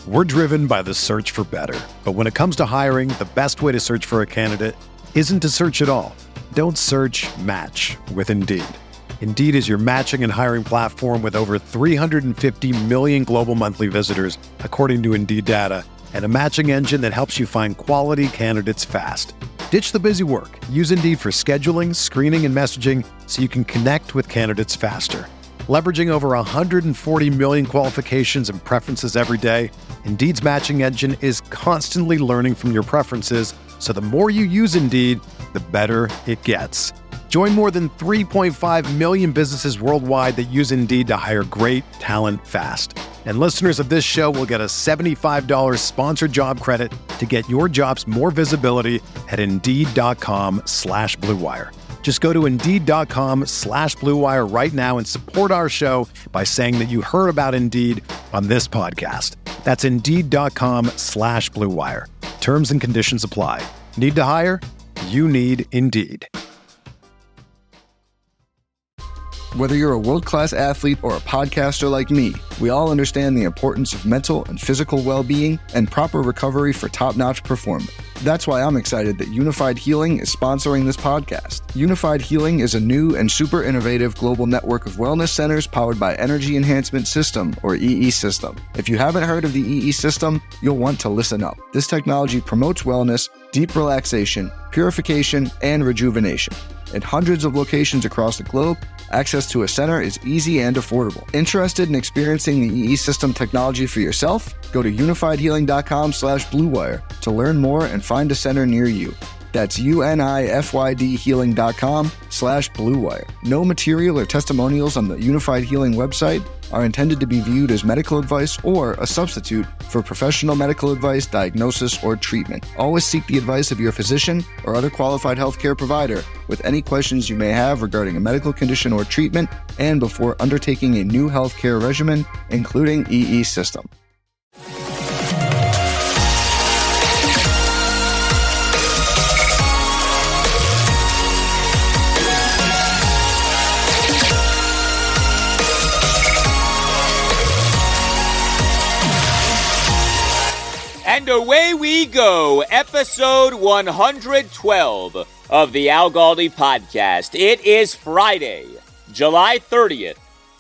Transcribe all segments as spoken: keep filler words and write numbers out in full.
We're driven by the search for better. But when it comes to hiring, the best way to search for a candidate isn't to search at all. Don't search, match with Indeed. Indeed is your matching and hiring platform with over three hundred fifty million global monthly visitors, according to Indeed data, and a matching engine that helps you find quality candidates fast. Ditch the busy work. Use Indeed for scheduling, screening, and messaging so you can connect with candidates faster. Leveraging over one hundred forty million qualifications and preferences every day, Indeed's matching engine is constantly learning from your preferences, so the more you use Indeed, the better it gets. Join more than three point five million businesses worldwide that use Indeed to hire great talent fast. And listeners of this show will get a seventy-five dollars sponsored job credit to get your jobs more visibility at Indeed.com slash Blue Wire. Just go to Indeed.com slash Blue Wire right now and support our show by saying that you heard about Indeed on this podcast. That's Indeed.com slash Blue Wire. Terms and conditions apply. Need to hire? You need Indeed. Whether you're a world-class athlete or a podcaster like me, we all understand the importance of mental and physical well-being and proper recovery for top-notch performance. That's why I'm excited that Unified Healing is sponsoring this podcast. Unified Healing is a new and super innovative global network of wellness centers powered by Energy Enhancement System, or E E System. If you haven't heard of the E E System, you'll want to listen up. This technology promotes wellness, deep relaxation, purification, and rejuvenation. In hundreds of locations across the globe, access to a center is easy and affordable. Interested in experiencing the E E System technology for yourself? Go to unifiedhealing.com slash Blue Wire to learn more and find a center near you. That's U-N-I-F-Y-D healing.com slash Blue Wire. No material or testimonials on the Unified Healing website are intended to be viewed as medical advice or a substitute for professional medical advice, diagnosis, or treatment. Always seek the advice of your physician or other qualified healthcare provider with any questions you may have regarding a medical condition or treatment and before undertaking a new healthcare regimen, including E E System. And away we go, episode one hundred twelve of the Al Galdi podcast. It is Friday, July thirtieth,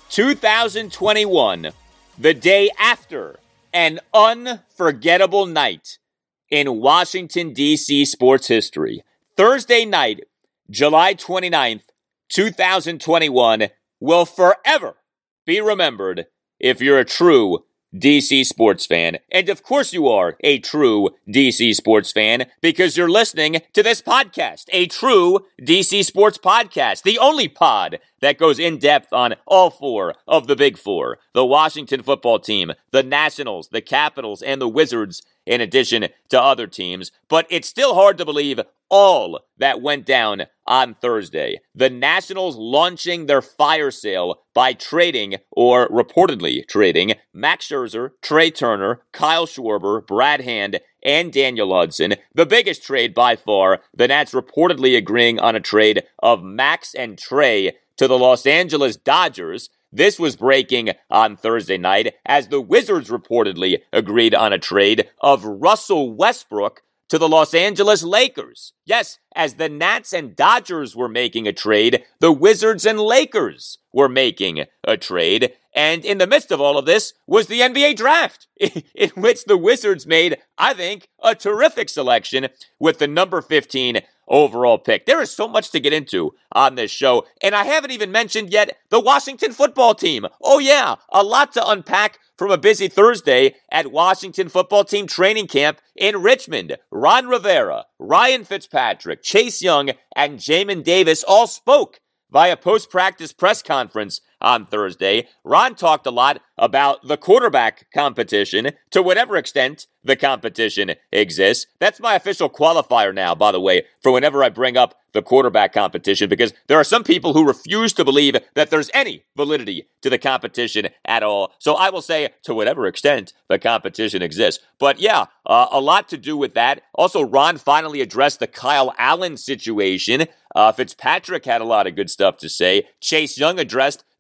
twenty twenty-one, the day after an unforgettable night in Washington, D C sports history. Thursday night, July twenty-ninth, twenty twenty-one, will forever be remembered if you're a true D C sports fan. And of course you are a true D C sports fan because you're listening to this podcast, a true D C sports podcast, the only pod that goes in depth on all four of the big four, the Washington football team, the Nationals, the Capitals, and the Wizards, in addition to other teams. But it's still hard to believe all that went down on Thursday. The Nationals launching their fire sale by trading, or reportedly trading, Max Scherzer, Trey Turner, Kyle Schwarber, Brad Hand, and Daniel Hudson. The biggest trade by far, the Nats reportedly agreeing on a trade of Max and Trey to the Los Angeles Dodgers. This was breaking on Thursday night as the Wizards reportedly agreed on a trade of Russell Westbrook to the Los Angeles Lakers. Yes, as the Nats and Dodgers were making a trade, the Wizards and Lakers were making a trade. And in the midst of all of this was the N B A draft, in which the Wizards made, I think, a terrific selection with the number fifteen overall pick. There is so much to get into on this show, and I haven't even mentioned yet the Washington football team. Oh yeah, a lot to unpack from a busy Thursday at Washington football team training camp in Richmond. Ron Rivera, Ryan Fitzpatrick, Chase Young, and Jamin Davis all spoke via post-practice press conference on Thursday. Ron talked a lot about the quarterback competition, to whatever extent the competition exists. That's my official qualifier now, by the way, for whenever I bring up the quarterback competition, because there are some people who refuse to believe that there's any validity to the competition at all. So I will say, to whatever extent the competition exists. But yeah, uh, a lot to do with that. Also, Ron finally addressed the Kyle Allen situation. Uh, Fitzpatrick had a lot of good stuff to say. Chase Young addressed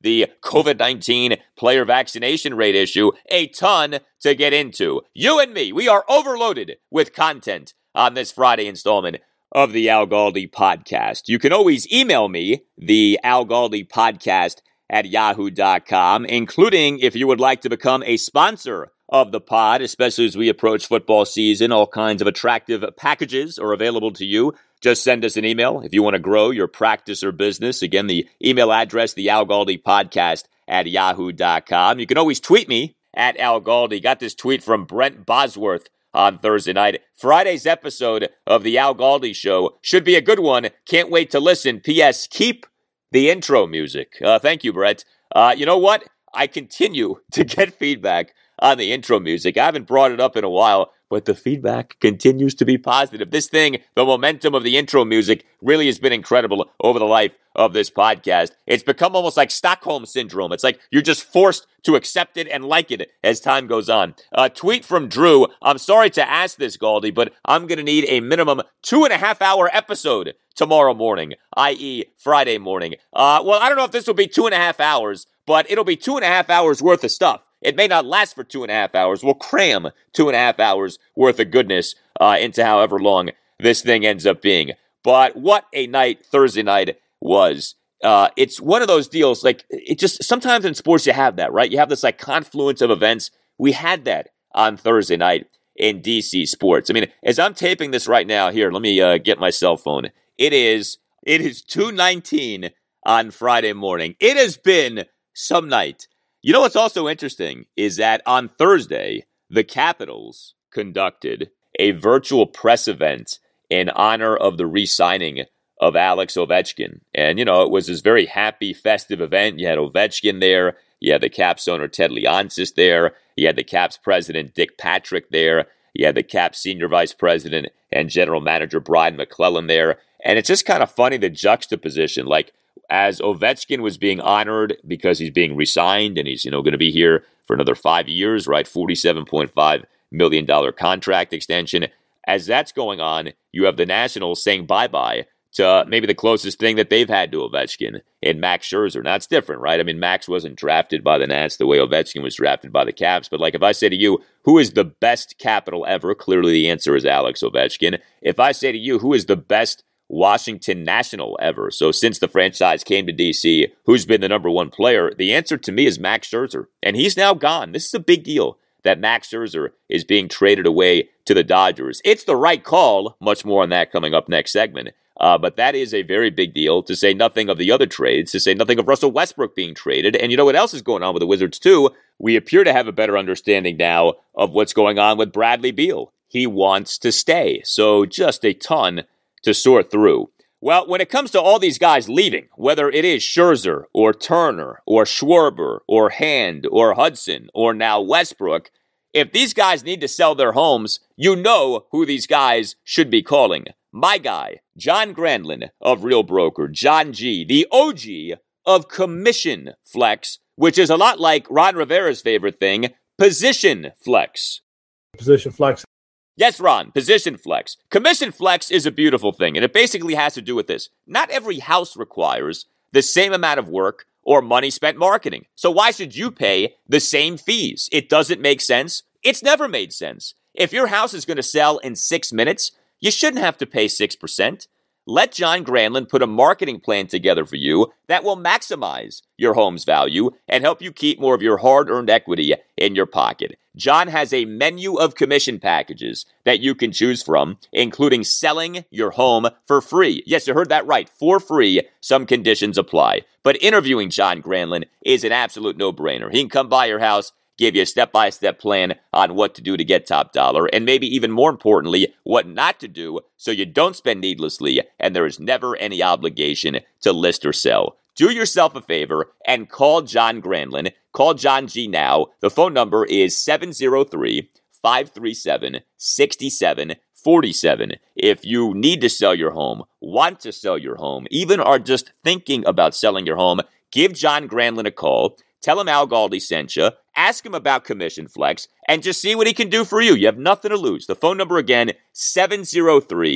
the covid nineteen player vaccination rate issue, a ton to get into. You and me, we are overloaded with content on this Friday installment of the Al Galdi podcast. You can always email me, the Al Galdi podcast at yahoo dot com, including if you would like to become a sponsor of the pod, especially as we approach football season. All kinds of attractive packages are available to you. Just send us an email if you want to grow your practice or business. Again, the email address, the Al Galdi podcast at yahoo dot com. You can always tweet me at Al Galdi. Got this tweet from Brent Bosworth on Thursday night. Friday's episode of the Al Galdi show should be a good one. Can't wait to listen. P S. Keep the intro music. Uh, thank you, Brett. Uh, you know what? I continue to get feedback on the intro music. I haven't brought it up in a while, but the feedback continues to be positive. This thing, the momentum of the intro music, really has been incredible over the life of this podcast. It's become almost like Stockholm Syndrome. It's like you're just forced to accept it and like it as time goes on. A tweet from Drew. I'm sorry to ask this, Galdi, but I'm going to need a minimum two and a half hour episode tomorrow morning, that is. Friday morning. Uh, well, I don't know if this will be two and a half hours, but it'll be two and a half hours worth of stuff. It may not last for two and a half hours. We'll cram two and a half hours worth of goodness uh, into however long this thing ends up being. But what a night Thursday night was. Uh, it's one of those deals, like, it just, sometimes in sports you have that, right? You have this, like, confluence of events. We had that on Thursday night in D C sports. I mean, as I'm taping this right now, here, let me uh, get my cell phone. It is, it is two nineteen on Friday morning. It has been some night. You know what's also interesting is that on Thursday, the Capitals conducted a virtual press event in honor of the re-signing of Alex Ovechkin. And, you know, it was this very happy, festive event. You had Ovechkin there. You had the Caps owner, Ted Leonsis, there. You had the Caps president, Dick Patrick, there. You had the Caps senior vice president and general manager, Brian McClellan, there. And it's just kind of funny, the juxtaposition. Like, as Ovechkin was being honored because he's being re-signed and he's, you know, going to be here for another five years, right? forty-seven point five million dollars contract extension. As that's going on, you have the Nationals saying bye-bye to maybe the closest thing that they've had to Ovechkin in Max Scherzer. Now, it's different, right? I mean, Max wasn't drafted by the Nats the way Ovechkin was drafted by the Caps. But, like, if I say to you, who is the best Capital ever? Clearly the answer is Alex Ovechkin. If I say to you, who is the best Washington National ever? So since the franchise came to D C, who's been the number one player? The answer to me is Max Scherzer. And he's now gone. This is a big deal that Max Scherzer is being traded away to the Dodgers. It's the right call. Much more on that coming up next segment. Uh, but that is a very big deal, to say nothing of the other trades, to say nothing of Russell Westbrook being traded. And you know what else is going on with the Wizards too? We appear to have a better understanding now of what's going on with Bradley Beal. He wants to stay. So just a ton to sort through. Well, when it comes to all these guys leaving, whether it is Scherzer or Turner or Schwarber or Hand or Hudson or now Westbrook, if these guys need to sell their homes, you know who these guys should be calling. My guy, John Granlund of Real Broker, John G, the O G of Commission Flex, which is a lot like Ron Rivera's favorite thing, Position Flex. Position Flex. Yes, Ron, Position Flex. Commission Flex is a beautiful thing, and it basically has to do with this. Not every house requires the same amount of work or money spent marketing. So why should you pay the same fees? It doesn't make sense. It's never made sense. If your house is going to sell in six minutes, you shouldn't have to pay six percent. Let John Granlund put a marketing plan together for you that will maximize your home's value and help you keep more of your hard-earned equity in your pocket. John has a menu of commission packages that you can choose from, including selling your home for free. Yes, you heard that right, for free. Some conditions apply. But interviewing John Granlund is an absolute no-brainer. He can come by your house, give you a step-by-step plan on what to do to get top dollar, and maybe even more importantly, what not to do so you don't spend needlessly and there is never any obligation to list or sell. Do yourself a favor and call John Granlund. Call John G now. The phone number is seven oh three, five three seven, six seven four seven. If you need to sell your home, want to sell your home, even are just thinking about selling your home, give John Granlund a call. Tell him Al Galdi sent you. Ask him about Commission Flex and just see what he can do for you. You have nothing to lose. The phone number again, seven oh three,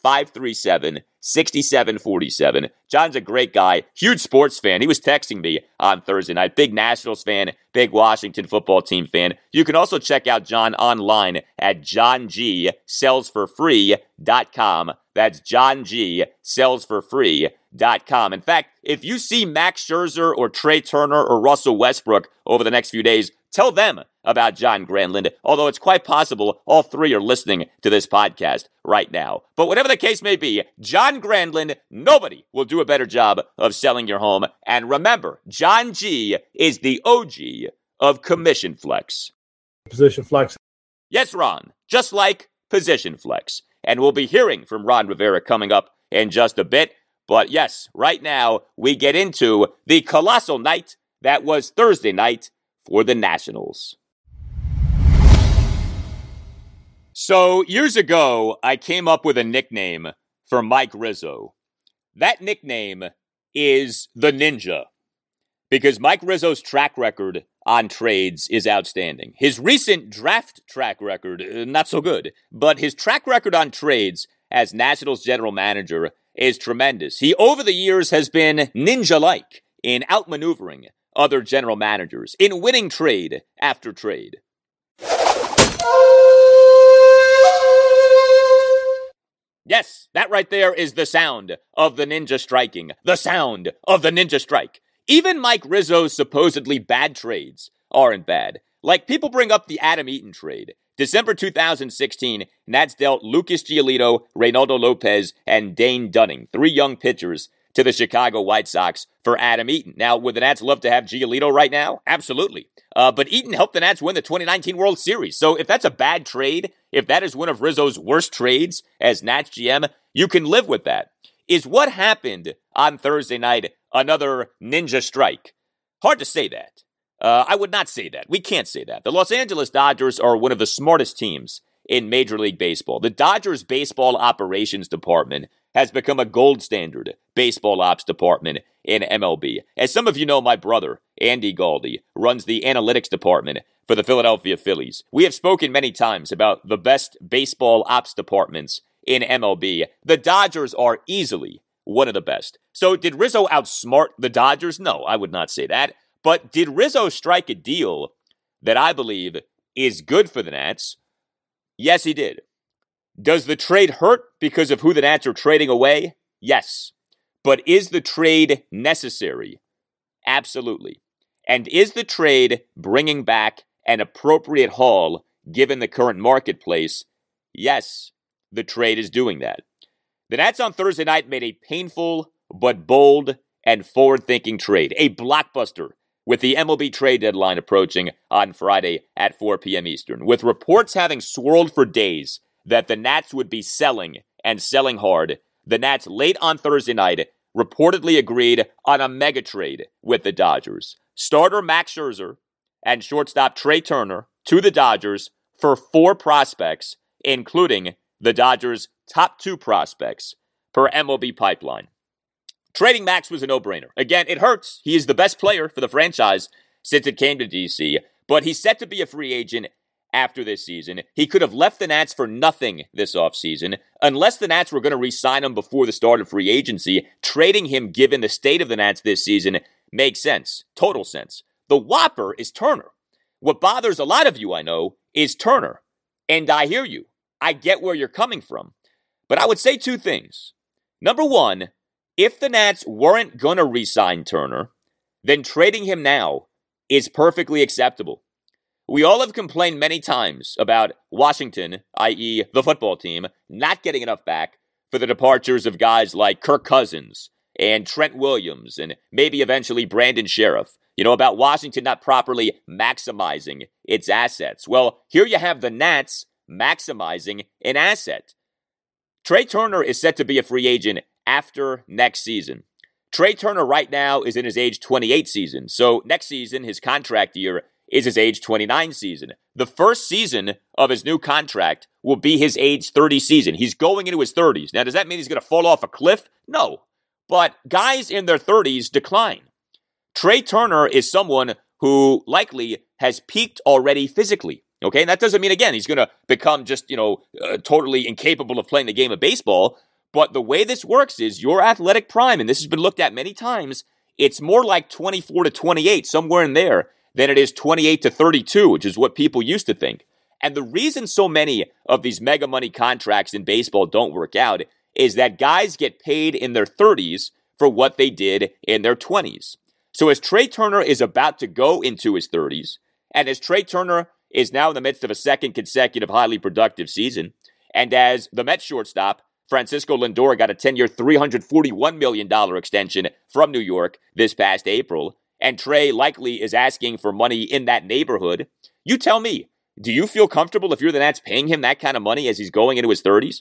five three seven, six seven four seven. John's a great guy, huge sports fan. He was texting me on Thursday night. Big Nationals fan, big Washington football team fan. You can also check out John online at john g sells for free dot com. That's john g sells for free dot com. In fact, if you see Max Scherzer or Trey Turner or Russell Westbrook over the next few days, tell them about John Granlund, although it's quite possible all three are listening to this podcast right now. But whatever the case may be, John Granlund, nobody will do a better job of selling your home. And remember, John G is the O G of Commission Flex. Position Flex. Yes, Ron, just like Position Flex. And we'll be hearing from Ron Rivera coming up in just a bit. But yes, right now we get into the colossal night that was Thursday night for the Nationals. So years ago, I came up with a nickname for Mike Rizzo. That nickname is the Ninja, because Mike Rizzo's track record on trades is outstanding. His recent draft track record, not so good, but his track record on trades as Nationals general manager is tremendous. He, over the years, has been ninja-like in outmaneuvering other general managers, in winning trade after trade. Yes, that right there is the sound of the ninja striking. The sound of the ninja strike. Even Mike Rizzo's supposedly bad trades aren't bad. Like, people bring up the Adam Eaton trade. December two thousand sixteen, Nats dealt Lucas Giolito, Reynaldo Lopez, and Dane Dunning, three young pitchers, to the Chicago White Sox for Adam Eaton. Now, would the Nats love to have Giolito right now? Absolutely. Uh, but Eaton helped the Nats win the twenty nineteen World Series. So if that's a bad trade, if that is one of Rizzo's worst trades as Nats G M, you can live with that. Is what happened on Thursday night another ninja strike? Hard to say that. Uh, I would not say that. We can't say that. The Los Angeles Dodgers are one of the smartest teams in Major League Baseball. The Dodgers baseball operations department has become a gold standard baseball ops department in M L B. As some of you know, my brother, Andy Galdi, runs the analytics department for the Philadelphia Phillies. We have spoken many times about the best baseball ops departments in M L B. The Dodgers are easily one of the best. So did Rizzo outsmart the Dodgers? No, I would not say that. But did Rizzo strike a deal that I believe is good for the Nats? Yes, he did. Does the trade hurt because of who the Nats are trading away? Yes. But is the trade necessary? Absolutely. And is the trade bringing back an appropriate haul given the current marketplace? Yes, the trade is doing that. The Nats on Thursday night made a painful but bold and forward-thinking trade, a blockbuster, with the M L B trade deadline approaching on Friday at four p.m. Eastern, with reports having swirled for days that the Nats would be selling and selling hard. The Nats late on Thursday night reportedly agreed on a mega trade with the Dodgers. Starter Max Scherzer and shortstop Trey Turner to the Dodgers for four prospects, including the Dodgers' top two prospects per M L B pipeline. Trading Max was a no-brainer. Again, it hurts. He is the best player for the franchise since it came to D C, but he's set to be a free agent after this season. He could have left the Nats for nothing this offseason. Unless the Nats were going to re-sign him before the start of free agency, trading him given the state of the Nats this season makes sense. Total sense. The whopper is Turner. What bothers a lot of you, I know, is Turner. And I hear you. I get where you're coming from. But I would say two things. Number one, if the Nats weren't going to re-sign Turner, then trading him now is perfectly acceptable. We all have complained many times about Washington, that is the football team, not getting enough back for the departures of guys like Kirk Cousins and Trent Williams and maybe eventually Brandon Sheriff. You know, about Washington not properly maximizing its assets. Well, here you have the Nats maximizing an asset. Trey Turner is set to be a free agent after next season. Trey Turner right now is in his age twenty-eight season. So next season, his contract year is his age twenty-nine season. The first season of his new contract will be his age thirty season. He's going into his thirties. Now, does that mean he's going to fall off a cliff? No. But guys in their thirties decline. Trey Turner is someone who likely has peaked already physically. Okay, and that doesn't mean, again, he's going to become just, you know, uh, totally incapable of playing the game of baseball. But the way this works is your athletic prime, and this has been looked at many times, it's more like twenty-four to twenty-eight, somewhere in there, than it is twenty-eight to thirty-two, which is what people used to think. And the reason so many of these mega money contracts in baseball don't work out is that guys get paid in their thirties for what they did in their twenties. So as Trea Turner is about to go into his thirties, and as Trea Turner is now in the midst of a second consecutive highly productive season, and as the Mets shortstop, Francisco Lindor, got a ten-year, three hundred forty-one million dollars extension from New York this past April, and Trea likely is asking for money in that neighborhood, you tell me, do you feel comfortable if you're the Nats paying him that kind of money as he's going into his thirties?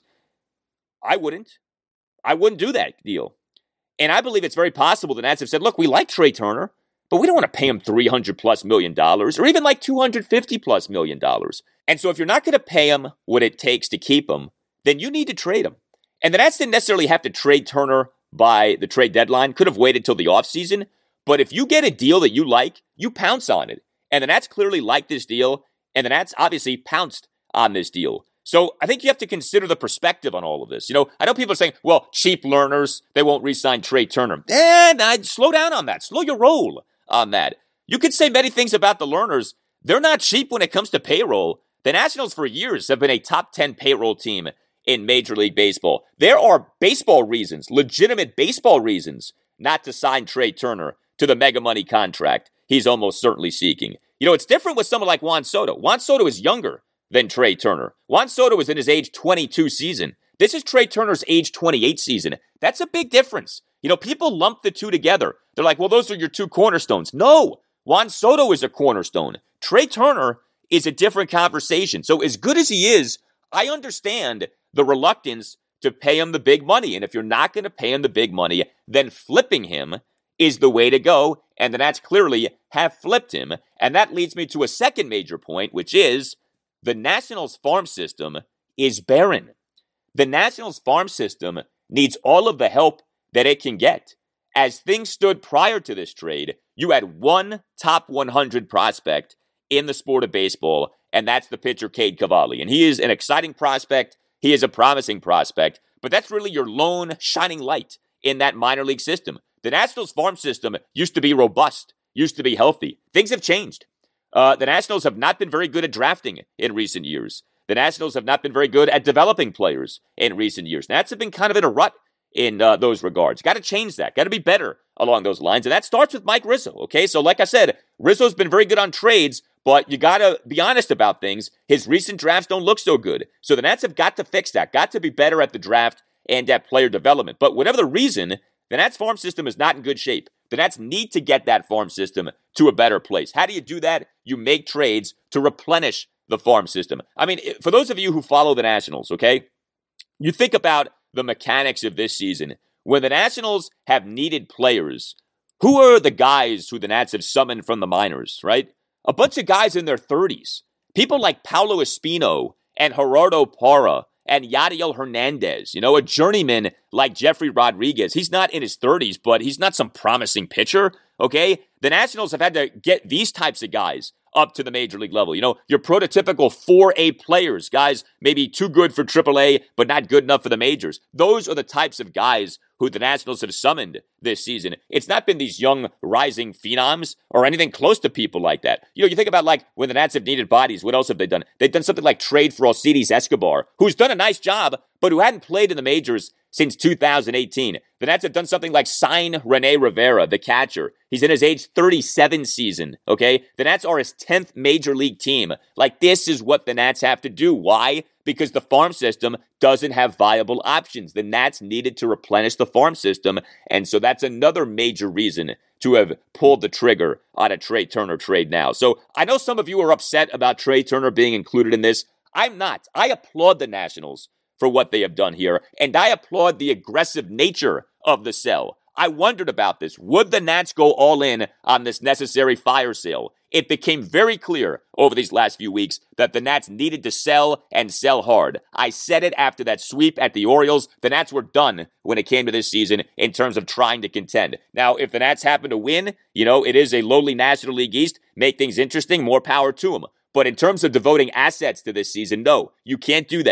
I wouldn't. I wouldn't do that deal. And I believe it's very possible the Nats have said, look, we like Trea Turner, but we don't want to pay him three hundred plus million dollars or even like two hundred fifty plus million dollars. And so if you're not going to pay him what it takes to keep him, then you need to trade him. And the Nats didn't necessarily have to trade Turner by the trade deadline, could have waited till the offseason. But if you get a deal that you like, you pounce on it. And the Nats clearly like this deal, and the Nats obviously pounced on this deal. So I think you have to consider the perspective on all of this. You know, I know people are saying, well, cheap learners, they won't re-sign Trea Turner. And I'd slow down on that. Slow your roll on that. You could say many things about the learners. They're not cheap when it comes to payroll. The Nationals for years have been a top ten payroll team in Major League Baseball. There are baseball reasons, legitimate baseball reasons, not to sign Trea Turner to the mega money contract he's almost certainly seeking. You know, it's different with someone like Juan Soto. Juan Soto is younger than Trea Turner. Juan Soto is in his age twenty-two season. This is Trea Turner's age twenty-eight season. That's a big difference. You know, people lump the two together. They're like, well, those are your two cornerstones. No, Juan Soto is a cornerstone. Trea Turner is a different conversation. So as good as he is, I understand the reluctance to pay him the big money. And if you're not going to pay him the big money, then flipping him is the way to go. And the Nats clearly have flipped him. And that leads me to a second major point, which is the Nationals farm system is barren. The Nationals farm system needs all of the help that it can get. As things stood prior to this trade, you had one top one hundred prospect in the sport of baseball, and that's the pitcher Cade Cavalli. And he is an exciting prospect. He is a promising prospect, but that's really your lone shining light in that minor league system. The Nationals farm system used to be robust, used to be healthy. Things have changed. Uh, the Nationals have not been very good at drafting in recent years. The Nationals have not been very good at developing players in recent years. Nats have been kind of in a rut in uh, those regards. Got to change that. Got to be better along those lines. And that starts with Mike Rizzo, okay? So like I said, Rizzo's been very good on trades, but you got to be honest about things. His recent drafts don't look so good. So the Nats have got to fix that, got to be better at the draft and at player development. But whatever the reason, the Nats farm system is not in good shape. The Nats need to get that farm system to a better place. How do you do that? You make trades to replenish the farm system. I mean, for those of you who follow the Nationals, okay, you think about the mechanics of this season. When the Nationals have needed players, who are the guys who the Nats have summoned from the minors, right? A bunch of guys in their thirties. People like Paulo Espino and Gerardo Parra and Yadiel Hernandez. You know, a journeyman like Jeffrey Rodriguez. He's not in his thirties, but he's not some promising pitcher, okay? The Nationals have had to get these types of guys up to the major league level. You know, your prototypical four A players, guys maybe too good for triple A, but not good enough for the majors. Those are the types of guys who the Nationals have summoned this season. It's not been these young rising phenoms or anything close to people like that. You know, you think about like when the Nats have needed bodies, what else have they done? They've done something like trade for Alcides Escobar, who's done a nice job, but who hadn't played in the majors since two thousand eighteen. The Nats have done something like sign Rene Rivera, the catcher. He's in his age thirty-seven season, okay? The Nats are his tenth major league team. Like, this is what the Nats have to do. Why? Because the farm system doesn't have viable options. The Nats needed to replenish the farm system, and so that's another major reason to have pulled the trigger on a Trea Turner trade now. So I know some of you are upset about Trea Turner being included in this. I'm not. I applaud the Nationals for what they have done here, and I applaud the aggressive nature of the sell. I wondered about this. Would the Nats go all in on this necessary fire sale? It became very clear over these last few weeks that the Nats needed to sell and sell hard. I said it after that sweep at the Orioles. The Nats were done when it came to this season in terms of trying to contend. Now, if the Nats happen to win, you know, it is a lowly National League East, make things interesting, more power to them. But in terms of devoting assets to this season, no, you can't do that.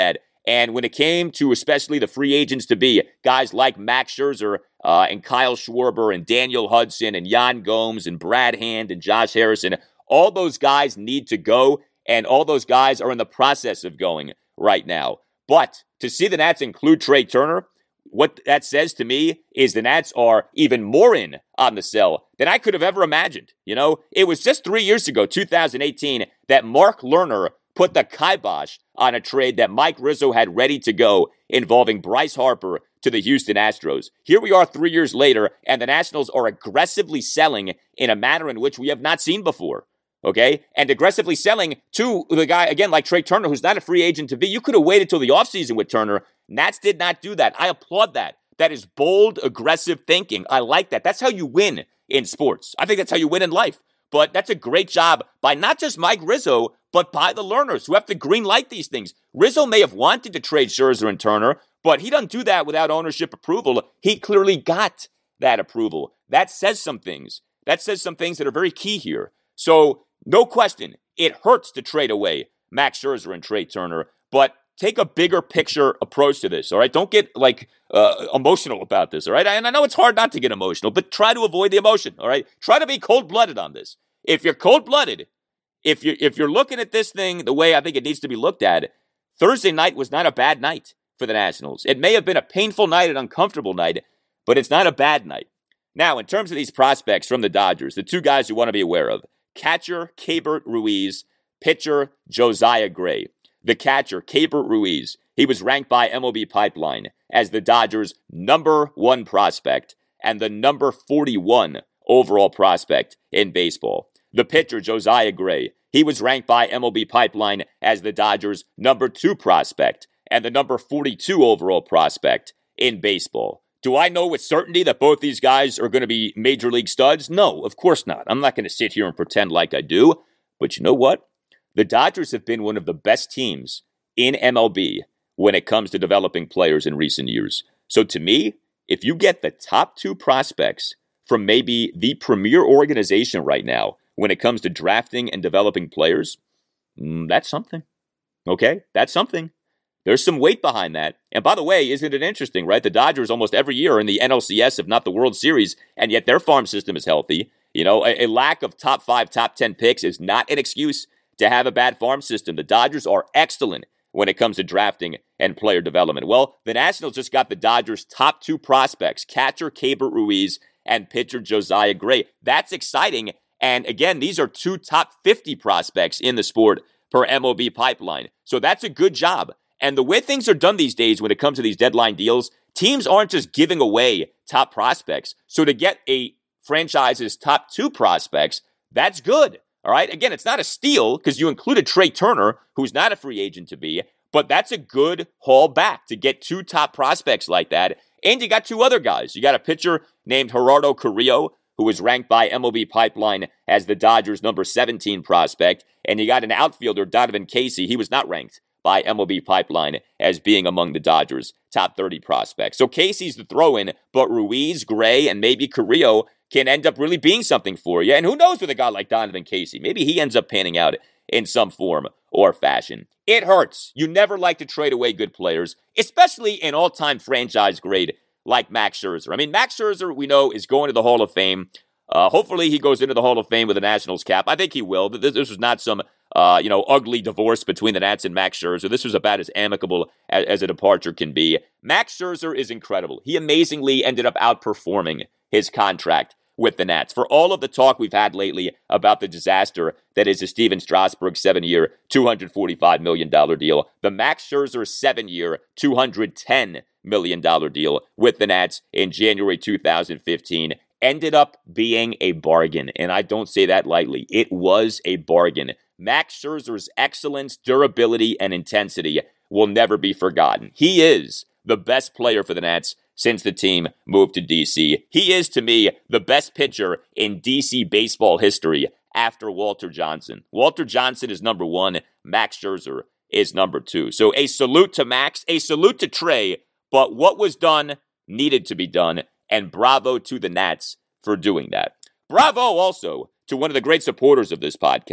And when it came to especially the free agents to be, guys like Max Scherzer uh, and Kyle Schwarber and Daniel Hudson and Yan Gomes and Brad Hand and Josh Harrison, all those guys need to go, and all those guys are in the process of going right now. But to see the Nats include Trey Turner, what that says to me is the Nats are even more in on the sell than I could have ever imagined. You know, it was just three years ago, two thousand eighteen, that Mark Lerner put the kibosh on a trade that Mike Rizzo had ready to go involving Bryce Harper to the Houston Astros. Here we are three years later, and the Nationals are aggressively selling in a manner in which we have not seen before. Okay? And aggressively selling to the guy, again, like Trey Turner, who's not a free agent to be. You could have waited till the offseason with Turner. Nats did not do that. I applaud that. That is bold, aggressive thinking. I like that. That's how you win in sports. I think that's how you win in life. But that's a great job by not just Mike Rizzo, but by the Lerners who have to green light these things. Rizzo may have wanted to trade Scherzer and Turner, but he doesn't do that without ownership approval. He clearly got that approval. That says some things. That says some things that are very key here. So, no question, it hurts to trade away Max Scherzer and Trey Turner, but take a bigger picture approach to this, all right? Don't get, like, uh, emotional about this, all right? And I know it's hard not to get emotional, but try to avoid the emotion, all right? Try to be cold-blooded on this. If you're cold-blooded, if you're, if you're looking at this thing the way I think it needs to be looked at, Thursday night was not a bad night for the Nationals. It may have been a painful night, an uncomfortable night, but it's not a bad night. Now, in terms of these prospects from the Dodgers, the two guys you want to be aware of, catcher, Keibert Ruiz, pitcher, Josiah Gray. The catcher, Keibert Ruiz, he was ranked by M L B Pipeline as the Dodgers' number one prospect and the number forty-one overall prospect in baseball. The pitcher, Josiah Gray, he was ranked by M L B Pipeline as the Dodgers' number two prospect and the number forty-two overall prospect in baseball. Do I know with certainty that both these guys are going to be major league studs? No, of course not. I'm not going to sit here and pretend like I do. But you know what? The Dodgers have been one of the best teams in M L B when it comes to developing players in recent years. So to me, if you get the top two prospects from maybe the premier organization right now when it comes to drafting and developing players, that's something. Okay? That's something. There's some weight behind that. And by the way, isn't it interesting, right? The Dodgers almost every year are in the N L C S, if not the World Series, and yet their farm system is healthy. You know, a, a lack of top five, top ten picks is not an excuse to have a bad farm system. The Dodgers are excellent when it comes to drafting and player development. Well, the Nationals just got the Dodgers' top two prospects, catcher Keibert Ruiz and pitcher Josiah Gray. That's exciting. And again, these are two top fifty prospects in the sport per M L B Pipeline. So that's a good job. And the way things are done these days when it comes to these deadline deals, teams aren't just giving away top prospects. So to get a franchise's top two prospects, that's good. All right. Again, it's not a steal because you included Trey Turner, who's not a free agent to be, but that's a good haul back to get two top prospects like that. And you got two other guys. You got a pitcher named Gerardo Carrillo, who was ranked by M L B Pipeline as the Dodgers' number seventeen prospect. And you got an outfielder, Donovan Casey. He was not ranked by M L B Pipeline as being among the Dodgers' top thirty prospects. So Casey's the throw-in, but Ruiz, Gray, and maybe Carrillo can end up really being something for you. And who knows with a guy like Donovan Casey? Maybe he ends up panning out in some form or fashion. It hurts. You never like to trade away good players, especially an all-time franchise grade like Max Scherzer. I mean, Max Scherzer, we know, is going to the Hall of Fame. Uh, hopefully he goes into the Hall of Fame with a Nationals cap. I think he will. This, this was not some Uh, you know, ugly divorce between the Nats and Max Scherzer. This was about as amicable as, as a departure can be. Max Scherzer is incredible. He amazingly ended up outperforming his contract with the Nats. For all of the talk we've had lately about the disaster that is the Steven Strasburg seven-year, two hundred forty-five million dollars deal, the Max Scherzer seven-year, two hundred ten million dollars deal with the Nats in January two thousand fifteen ended up being a bargain. And I don't say that lightly. It was a bargain. Max Scherzer's excellence, durability, and intensity will never be forgotten. He is the best player for the Nats since the team moved to D C. He is, to me, the best pitcher in D C baseball history after Walter Johnson. Walter Johnson is number one. Max Scherzer is number two. So a salute to Max, a salute to Trey, but what was done needed to be done, and bravo to the Nats for doing that. Bravo also to one of the great supporters of this podcast,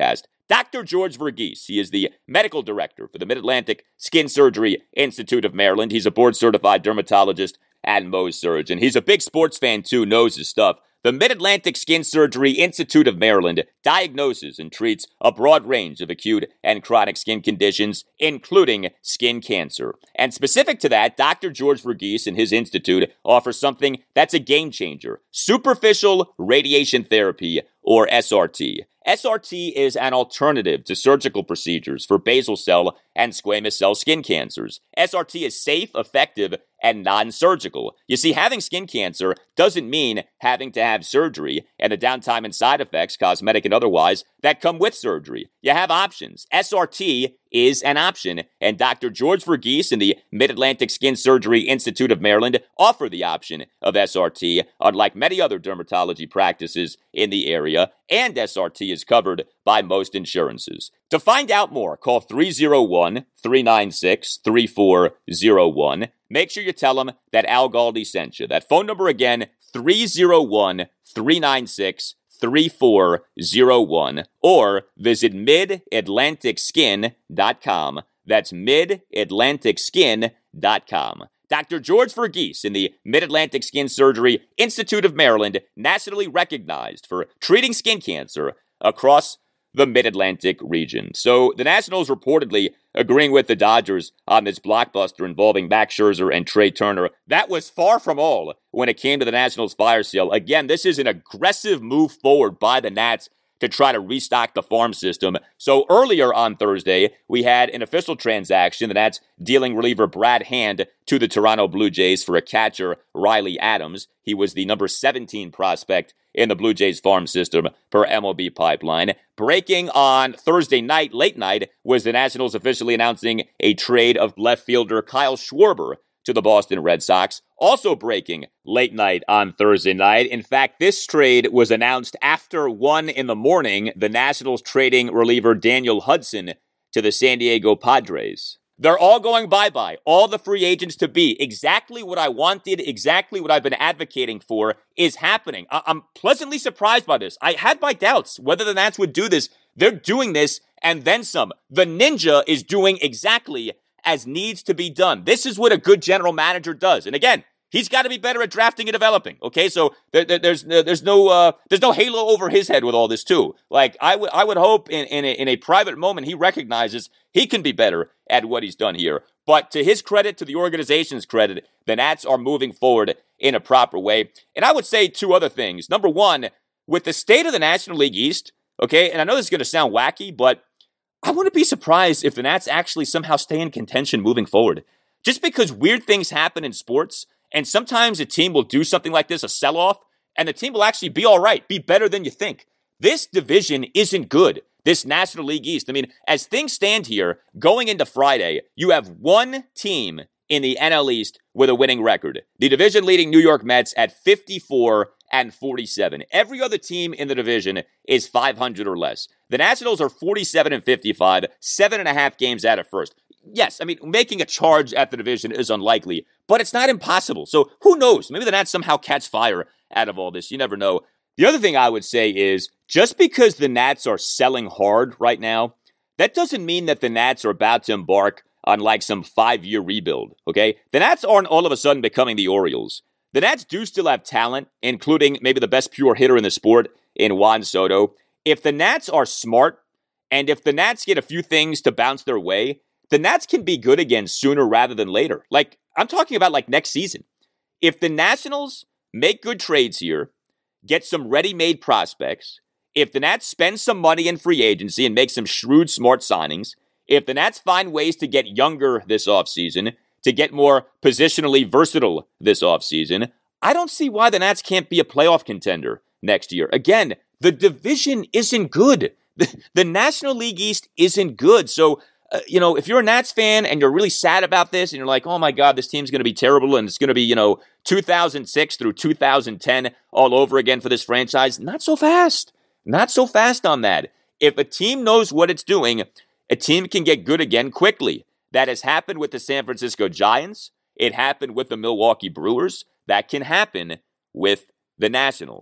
Doctor George Verghese. He is the medical director for the Mid-Atlantic Skin Surgery Institute of Maryland. He's a board-certified dermatologist and Mohs surgeon. He's a big sports fan, too, knows his stuff. The Mid-Atlantic Skin Surgery Institute of Maryland diagnoses and treats a broad range of acute and chronic skin conditions, including skin cancer. And specific to that, Doctor George Verghese and his institute offers something that's a game changer: superficial radiation therapy, or S R T. S R T is an alternative to surgical procedures for basal cell and squamous cell skin cancers. S R T is safe, effective, and non-surgical. You see, having skin cancer doesn't mean having to have surgery and the downtime and side effects, cosmetic and otherwise, that come with surgery. You have options. S R T is an option, and Doctor George Verghese and the Mid-Atlantic Skin Surgery Institute of Maryland offer the option of S R T, unlike many other dermatology practices in the area, and S R T is covered by most insurances. To find out more, call three oh one, three nine six, three four oh one. Make sure you tell them that Al Galdi sent you. That phone number again, three oh one, three nine six, three four oh one, or visit mid atlantic skin dot com. That's mid atlantic skin dot com. Doctor George Verghese in the Mid-Atlantic Skin Surgery Institute of Maryland, nationally recognized for treating skin cancer across the Mid-Atlantic region. So the Nationals reportedly agreeing with the Dodgers on this blockbuster involving Max Scherzer and Trey Turner. That was far from all when it came to the Nationals fire sale. Again, this is an aggressive move forward by the Nats to try to restock the farm system. So earlier on Thursday, we had an official transaction. The Nats dealing reliever Brad Hand to the Toronto Blue Jays for a catcher, Riley Adams. He was the number seventeen prospect in the Blue Jays farm system per M L B Pipeline. Breaking on Thursday night, late night, was the Nationals officially announcing a trade of left fielder Kyle Schwarber to the Boston Red Sox. Also breaking late night on Thursday night. In fact, this trade was announced after one in the morning, the Nationals trading reliever Daniel Hudson to the San Diego Padres. They're all going bye-bye. All the free agents to be. Exactly what I wanted, exactly what I've been advocating for is happening. I- I'm pleasantly surprised by this. I had my doubts whether the Nats would do this. They're doing this and then some. The Ninja is doing exactly as needs to be done. This is what a good general manager does. And again, he's got to be better at drafting and developing. Okay, so there, there, there's there's no uh, there's no halo over his head with all this too. Like I would I would hope in in a, in a private moment he recognizes he can be better at what he's done here. But to his credit, to the organization's credit, the Nats are moving forward in a proper way. And I would say two other things. Number one, with the state of the National League East, okay, and I know this is going to sound wacky, but I wouldn't be surprised if the Nats actually somehow stay in contention moving forward. Just because weird things happen in sports, and sometimes a team will do something like this, a sell-off, and the team will actually be all right, be better than you think. This division isn't good, this National League East. I mean, as things stand here, going into Friday, you have one team in the N L East with a winning record. The division-leading New York Mets at fifty-four and forty-seven. Every other team in the division is five hundred or less. The Nationals are forty-seven and fifty-five, seven and a half games out of first. Yes, I mean, making a charge at the division is unlikely, but it's not impossible. So who knows? Maybe the Nats somehow catch fire out of all this. You never know. The other thing I would say is just because the Nats are selling hard right now, that doesn't mean that the Nats are about to embark on like some five-year rebuild, okay? The Nats aren't all of a sudden becoming the Orioles. The Nats do still have talent, including maybe the best pure hitter in the sport in Juan Soto. If the Nats are smart, and if the Nats get a few things to bounce their way, the Nats can be good again sooner rather than later. Like, I'm talking about like next season. If the Nationals make good trades here, get some ready-made prospects, if the Nats spend some money in free agency and make some shrewd, smart signings, if the Nats find ways to get younger this offseason, to get more positionally versatile this offseason, I don't see why the Nats can't be a playoff contender next year. Again, the division isn't good. The, the National League East isn't good. So, uh, you know, if you're a Nats fan and you're really sad about this and you're like, oh my God, this team's going to be terrible and it's going to be, you know, two thousand six through two thousand ten all over again for this franchise, not so fast. Not so fast on that. If a team knows what it's doing, a team can get good again quickly. That has happened with the San Francisco Giants. It happened with the Milwaukee Brewers. That can happen with the Nationals.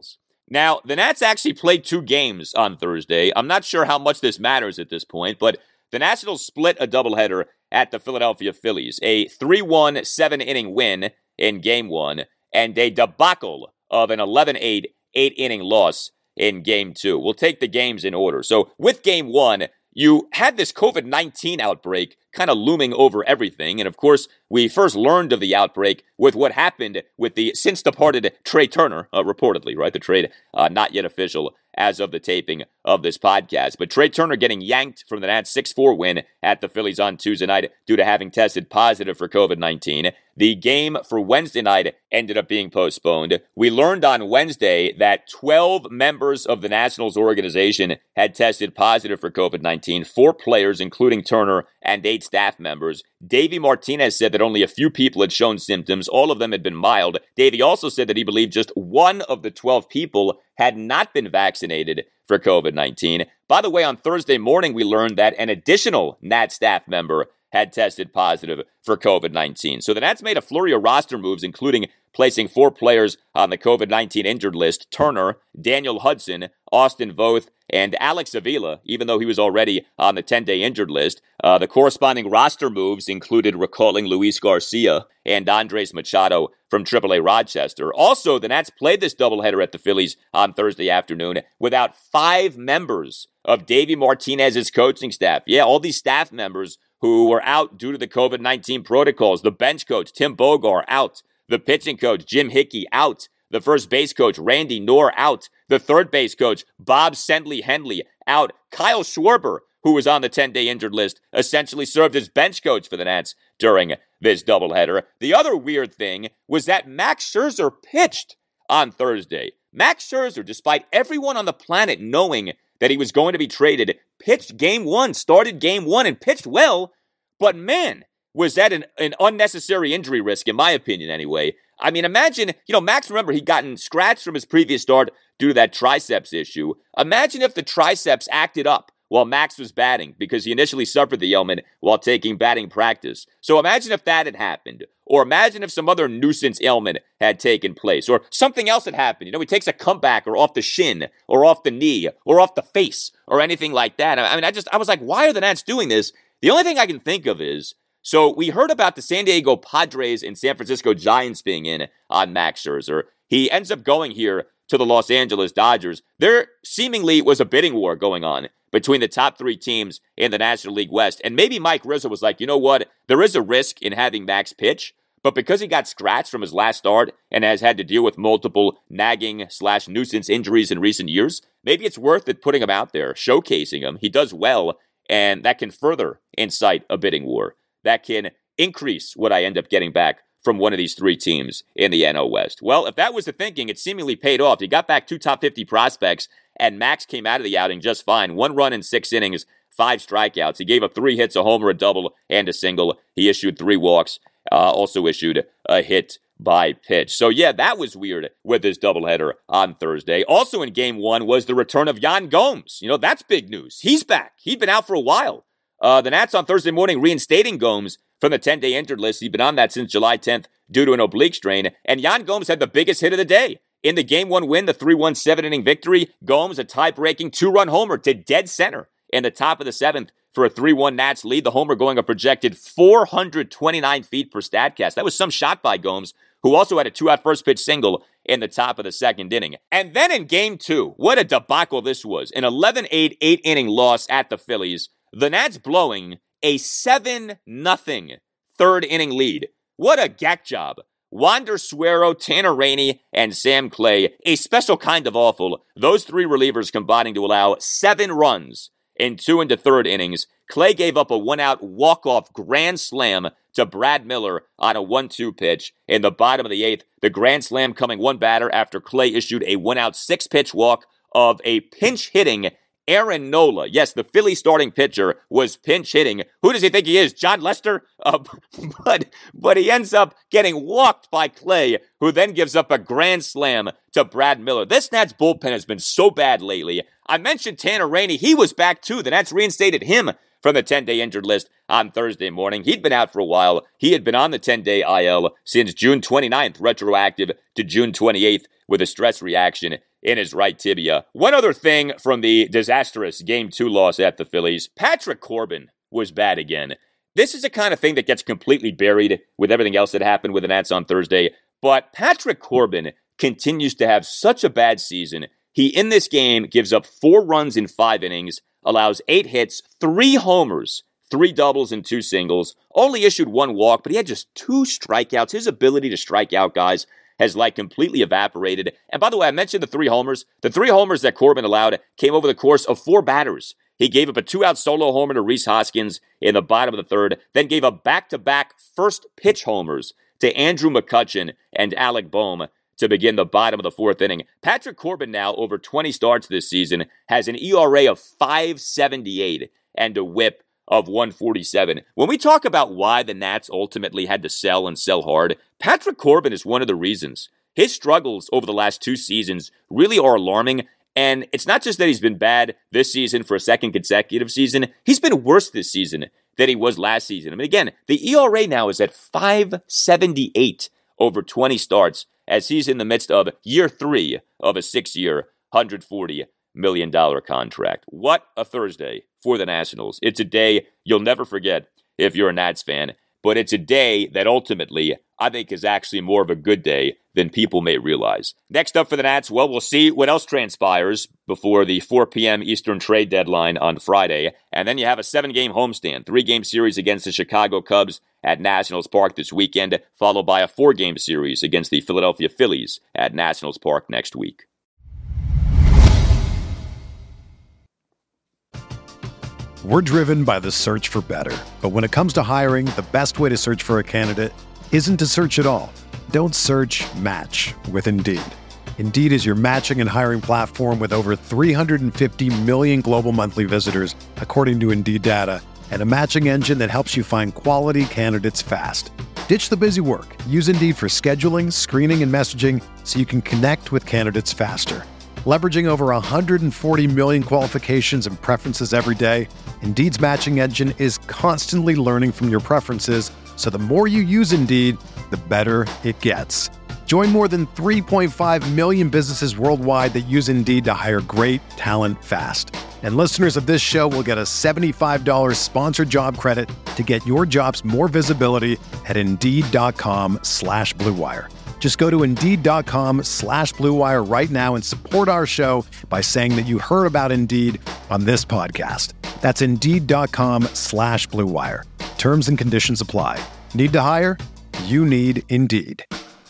Now, the Nats actually played two games on Thursday. I'm not sure how much this matters at this point, but the Nationals split a doubleheader at the Philadelphia Phillies. A three one seven-inning win in game one, and a debacle of an eleven eight eight-inning loss in game two. We'll take the games in order. So with game one, you had this covid nineteen outbreak kind of looming over everything. And of course, we first learned of the outbreak with what happened with the since departed Trea Turner, uh, reportedly, right? The trade uh, not yet official as of the taping of this podcast. But Trea Turner getting yanked from the Nats six four win at the Phillies on Tuesday night due to having tested positive for covid nineteen. The game for Wednesday night ended up being postponed. We learned on Wednesday that twelve members of the Nationals organization had tested positive for covid nineteen, four players, including Turner, and eight staff members. Davey Martinez said that only a few people had shown symptoms. All of them had been mild. Davey also said that he believed just one of the twelve people had not been vaccinated for covid nineteen. By the way, on Thursday morning, we learned that an additional Nats staff member had tested positive for covid nineteen. So the Nats made a flurry of roster moves, including placing four players on the covid nineteen injured list: Turner, Daniel Hudson, Austin Voth, and Alex Avila, even though he was already on the ten-day injured list. Uh, the corresponding roster moves included recalling Luis Garcia and Andres Machado from triple A Rochester. Also, the Nats played this doubleheader at the Phillies on Thursday afternoon without five members of Davey Martinez's coaching staff. Yeah, all these staff members who were out due to the covid nineteen protocols. The bench coach, Tim Bogar, out. The pitching coach, Jim Hickey, out. The first base coach, Randy Knorr, out. The third base coach, Bob Sendley Henley, out. Kyle Schwarber, who was on the ten-day injured list, essentially served as bench coach for the Nats during this doubleheader. The other weird thing was that Max Scherzer pitched on Thursday. Max Scherzer, despite everyone on the planet knowing that he was going to be traded, pitched game one, started game one, and pitched well. But man, was that an, an unnecessary injury risk, in my opinion anyway. I mean, imagine, you know, Max, remember, he'd gotten scratched from his previous start due to that triceps issue. Imagine if the triceps acted up while Max was batting, because he initially suffered the ailment while taking batting practice. So imagine if that had happened. Or imagine if some other nuisance ailment had taken place, or something else had happened. You know, he takes a comeback or off the shin or off the knee or off the face or anything like that. I mean, I just, I was like, why are the Nats doing this? The only thing I can think of is, so we heard about the San Diego Padres and San Francisco Giants being in on Max Scherzer. He ends up going here to the Los Angeles Dodgers. There seemingly was a bidding war going on between the top three teams in the National League West. And maybe Mike Rizzo was like, you know what? There is a risk in having Max pitch. But because he got scratched from his last start and has had to deal with multiple nagging slash nuisance injuries in recent years, maybe it's worth it putting him out there, showcasing him. He does well, and that can further incite a bidding war. That can increase what I end up getting back from one of these three teams in the N L West. Well, if that was the thinking, it seemingly paid off. He got back two top fifty prospects, and Max came out of the outing just fine. One run in six innings, five strikeouts. He gave up three hits, a homer, a double, and a single. He issued three walks. Uh, also issued a hit by pitch. So yeah, that was weird with this doubleheader on Thursday. Also in game one was the return of Yan Gomes. You know, that's big news. He's back. He'd been out for a while. Uh, the Nats on Thursday morning reinstating Gomes from the ten-day injured list. He'd been on that since July tenth due to an oblique strain. And Yan Gomes had the biggest hit of the day. In the game one win, the three one seven-inning victory, Gomes a tie-breaking two-run homer to dead center in the top of the seventh for a three one Nats lead. The homer going a projected four hundred twenty-nine feet per Statcast. That was some shot by Gomes, who also had a two-out first pitch single in the top of the second inning. And then in game two, what a debacle this was. An eleven eight eight-inning loss at the Phillies. The Nats blowing a seven nothing third inning lead. What a gack job. Wander Suero, Tanner Rainey, and Sam Clay, a special kind of awful. Those three relievers combining to allow seven runs in two and a third innings. Clay gave up a one-out walk-off grand slam to Brad Miller on a one two pitch. In the bottom of the eighth, the grand slam coming one batter after Clay issued a one-out six-pitch walk of a pinch-hitting Aaron Nola. Yes, the Philly starting pitcher was pinch hitting. Who does he think he is? John Lester? Uh, but, but he ends up getting walked by Clay, who then gives up a grand slam to Brad Miller. This Nats bullpen has been so bad lately. I mentioned Tanner Rainey. He was back too. The Nats reinstated him from the ten-day injured list on Thursday morning. He'd been out for a while. He had been on the ten-day I L since June twenty-ninth, retroactive to June twenty-eighth with a stress reaction in his right tibia. One other thing from the disastrous Game two loss at the Phillies, Patrick Corbin was bad again. This is the kind of thing that gets completely buried with everything else that happened with the Nats on Thursday, but Patrick Corbin continues to have such a bad season. He, in this game, gives up four runs in five innings, allows eight hits, three homers, three doubles, and two singles, only issued one walk, but he had just two strikeouts. His ability to strike out guys has like completely evaporated. And by the way, I mentioned the three homers. The three homers that Corbin allowed came over the course of four batters. He gave up a two-out solo homer to Rhys Hoskins in the bottom of the third, then gave up back-to-back first-pitch homers to Andrew McCutchen and Alec Boehm to begin the bottom of the fourth inning. Patrick Corbin now, over twenty starts this season, has an E R A of five seventy-eight and a whip of one forty-seven. When we talk about why the Nats ultimately had to sell and sell hard, Patrick Corbin is one of the reasons. His struggles over the last two seasons really are alarming, and it's not just that he's been bad this season for a second consecutive season. He's been worse this season than he was last season. I mean, again, the E R A now is at five seventy-eight over twenty starts as he's in the midst of year three of a six-year, one hundred forty million dollars contract. What a Thursday for the Nationals. It's a day you'll never forget if you're a Nats fan, but it's a day that ultimately I think is actually more of a good day than people may realize. Next up for the Nats, well, we'll see what else transpires before the four p.m. Eastern trade deadline on Friday. And then you have a seven-game homestand, three-game series against the Chicago Cubs at Nationals Park this weekend, followed by a four-game series against the Philadelphia Phillies at Nationals Park next week. We're driven by the search for better. But when it comes to hiring, the best way to search for a candidate isn't to search at all. Don't search, match with Indeed. Indeed is your matching and hiring platform with over three hundred fifty million global monthly visitors, according to Indeed data, and a matching engine that helps you find quality candidates fast. Ditch the busy work. Use Indeed for scheduling, screening, and messaging so you can connect with candidates faster. Leveraging over one hundred forty million qualifications and preferences every day, Indeed's matching engine is constantly learning from your preferences, so the more you use Indeed, the better it gets. Join more than three point five million businesses worldwide that use Indeed to hire great talent fast. And listeners of this show will get a seventy-five dollars sponsored job credit to get your jobs more visibility at Indeed.com slash Blue Wire. Just go to Indeed.com slash Blue Wire right now and support our show by saying that you heard about Indeed on this podcast. That's Indeed.com slash Blue Wire. Terms and conditions apply. Need to hire? You need Indeed.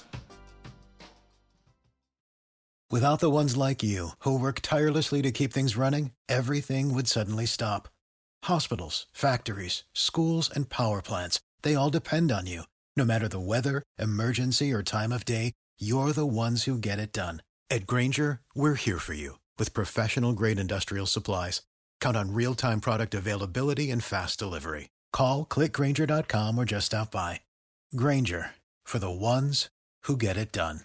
Without the ones like you, who work tirelessly to keep things running, everything would suddenly stop. Hospitals, factories, schools, and power plants, they all depend on you. No matter the weather, emergency, or time of day, you're the ones who get it done. At Grainger, we're here for you with professional-grade industrial supplies. Count on real-time product availability and fast delivery. Call, click Grainger dot com, or just stop by. Grainger, for the ones who get it done.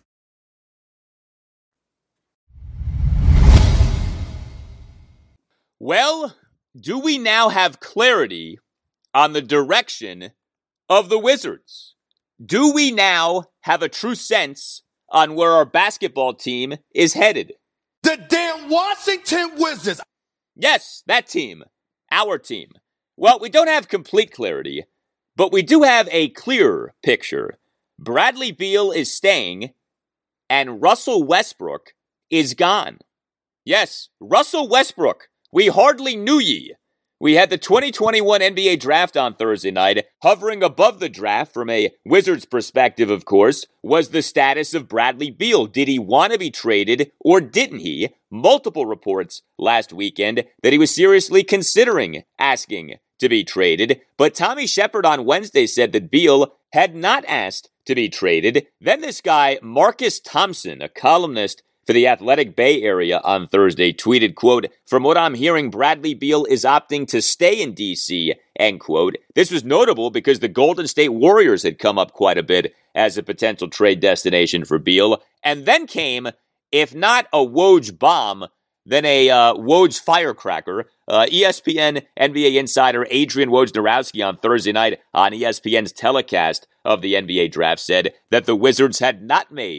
Well, do we now have clarity on the direction of the Wizards? Do we now have a true sense on where our basketball team is headed? The damn Washington Wizards! Yes, that team. Our team. Well, we don't have complete clarity, but we do have a clearer picture. Bradley Beal is staying, and Russell Westbrook is gone. Yes, Russell Westbrook. We hardly knew ye. We had the twenty twenty-one N B A draft on Thursday night. Hovering above the draft, from a Wizards perspective, of course, was the status of Bradley Beal. Did he want to be traded, or didn't he? Multiple reports last weekend that he was seriously considering asking to be traded. But Tommy Shepard on Wednesday said that Beal had not asked to be traded. Then this guy, Marcus Thompson, a columnist for the Athletic Bay Area on Thursday, tweeted, quote, "From what I'm hearing, Bradley Beal is opting to stay in D C, end quote. This was notable because the Golden State Warriors had come up quite a bit as a potential trade destination for Beal. And then came, if not a Woj bomb, then a uh, Woj firecracker. Uh, E S P N N B A insider Adrian Wojnarowski on Thursday night on E S P N's telecast of the N B A draft said that the Wizards had not made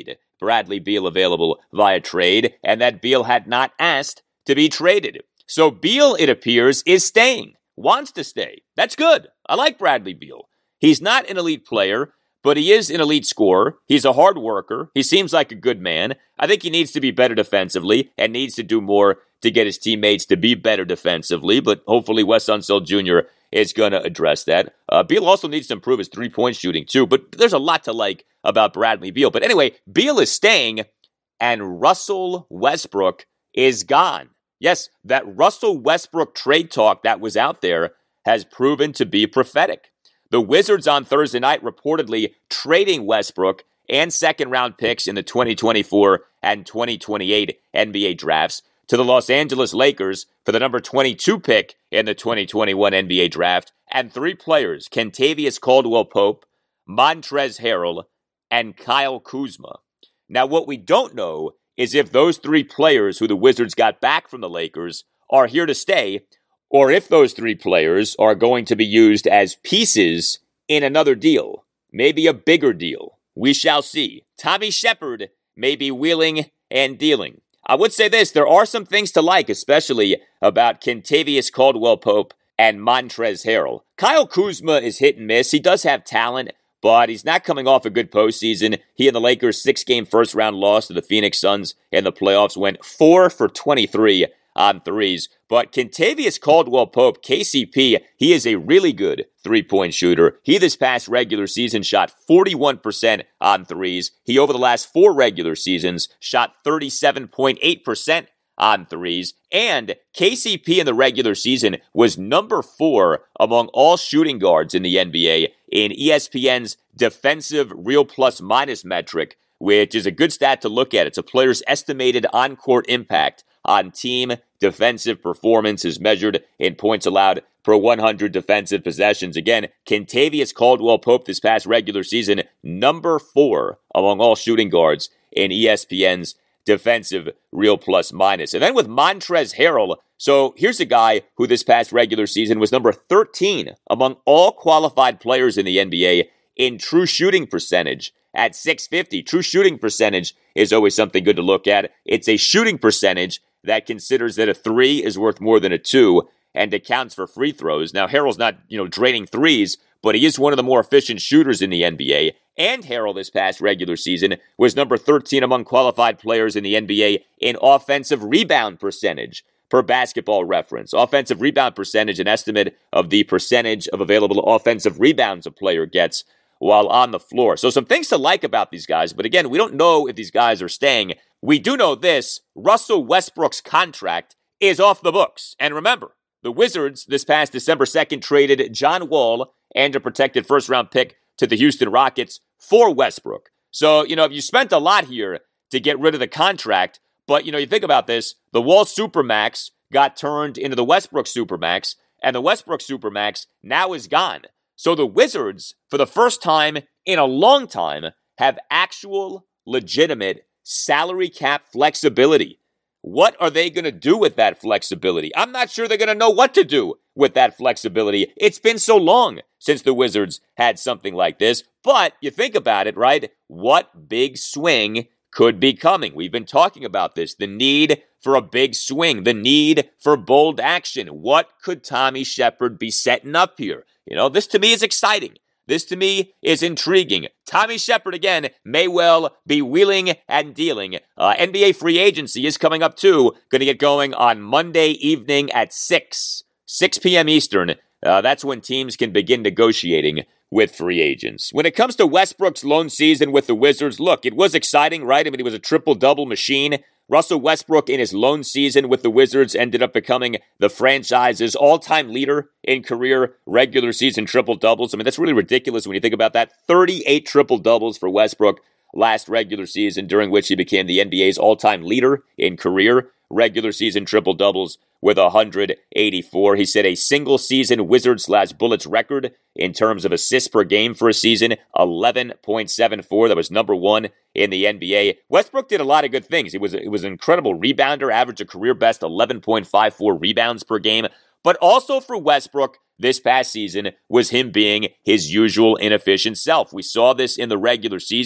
Bradley Beal available via trade, and that Beal had not asked to be traded. So Beal, it appears, is staying, wants to stay. That's good. I like Bradley Beal. He's not an elite player, but he is an elite scorer. He's a hard worker. He seems like a good man. I think he needs to be better defensively and needs to do more to get his teammates to be better defensively, but hopefully Wes Unseld Junior is going to address that. Uh, Beal also needs to improve his three-point shooting too, but there's a lot to like about Bradley Beal. But anyway, Beal is staying, and Russell Westbrook is gone. Yes, that Russell Westbrook trade talk that was out there has proven to be prophetic. The Wizards on Thursday night reportedly trading Westbrook and second-round picks in the twenty twenty-four and twenty twenty-eight N B A drafts to the Los Angeles Lakers for the number twenty-two pick in the twenty twenty-one N B A draft, and three players, Kentavious Caldwell-Pope, Montrezl Harrell, and Kyle Kuzma. Now, what we don't know is if those three players who the Wizards got back from the Lakers are here to stay, or if those three players are going to be used as pieces in another deal, maybe a bigger deal. We shall see. Tommy Shepard may be wheeling and dealing. I would say this, there are some things to like, especially about Kentavious Caldwell-Pope and Montrezl Harrell. Kyle Kuzma is hit and miss. He does have talent, but he's not coming off a good postseason. He and the Lakers' six-game first-round loss to the Phoenix Suns in the playoffs went four for twenty-three on threes. But Kentavious Caldwell-Pope, K C P, he is a really good three-point shooter. He this past regular season shot forty-one percent on threes. He, over the last four regular seasons, shot thirty-seven point eight percent on threes. And K C P in the regular season was number four among all shooting guards in the N B A in E S P N's defensive real plus minus metric, which is a good stat to look at. It's a player's estimated on-court impact on team defensive performance is measured in points allowed per one hundred defensive possessions. Again, Kentavious Caldwell-Pope this past regular season, number four among all shooting guards in E S P N's defensive real plus minus. And then with Montrezl Harrell, so here's a guy who this past regular season was number thirteen among all qualified players in the N B A in true shooting percentage at six fifty. True shooting percentage is always something good to look at. It's a shooting percentage that considers that a three is worth more than a two and accounts for free throws. Now, Harrell's not, you know, draining threes, but he is one of the more efficient shooters in the N B A. And Harrell this past regular season was number thirteen among qualified players in the N B A in offensive rebound percentage per Basketball Reference. Offensive rebound percentage, an estimate of the percentage of available offensive rebounds a player gets while on the floor. So some things to like about these guys, but again, we don't know if these guys are staying. We do know this, Russell Westbrook's contract is off the books. And remember, the Wizards this past December second traded John Wall and a protected first-round pick to the Houston Rockets for Westbrook. So, you know, if you spent a lot here to get rid of the contract, but, you know, you think about this, the Wall Supermax got turned into the Westbrook Supermax, and the Westbrook Supermax now is gone. So the Wizards, for the first time in a long time, have actual, legitimate salary cap flexibility. What are they going to do with that flexibility? I'm not sure they're going to know what to do with that flexibility. It's been so long since the Wizards had something like this. But you think about it, right? What big swing could be coming? We've been talking about this. The need for a big swing. The need for bold action. What could Tommy Shepard be setting up here? You know, this to me is exciting. This to me is intriguing. Tommy Shepard, again, may well be wheeling and dealing. Uh, N B A free agency is coming up too. Going to get going on Monday evening at six p.m. Eastern. Uh, that's when teams can begin negotiating with free agents. When it comes to Westbrook's lone season with the Wizards, look, it was exciting, right? I mean, he was a triple-double machine. Russell Westbrook in his lone season with the Wizards ended up becoming the franchise's all-time leader in career regular season triple-doubles. I mean, that's really ridiculous when you think about that. thirty-eight triple-doubles for Westbrook last regular season, during which he became the N B A's all-time leader in career regular season triple-doubles with one hundred eighty-four. He set a single-season Wizards slash Bullets record in terms of assists per game for a season, eleven point seven four. That was number one in the N B A. Westbrook did a lot of good things. He was, he was an incredible rebounder, averaged a career-best eleven point five four rebounds per game. But also for Westbrook, this past season was him being his usual inefficient self. We saw this in the regular season.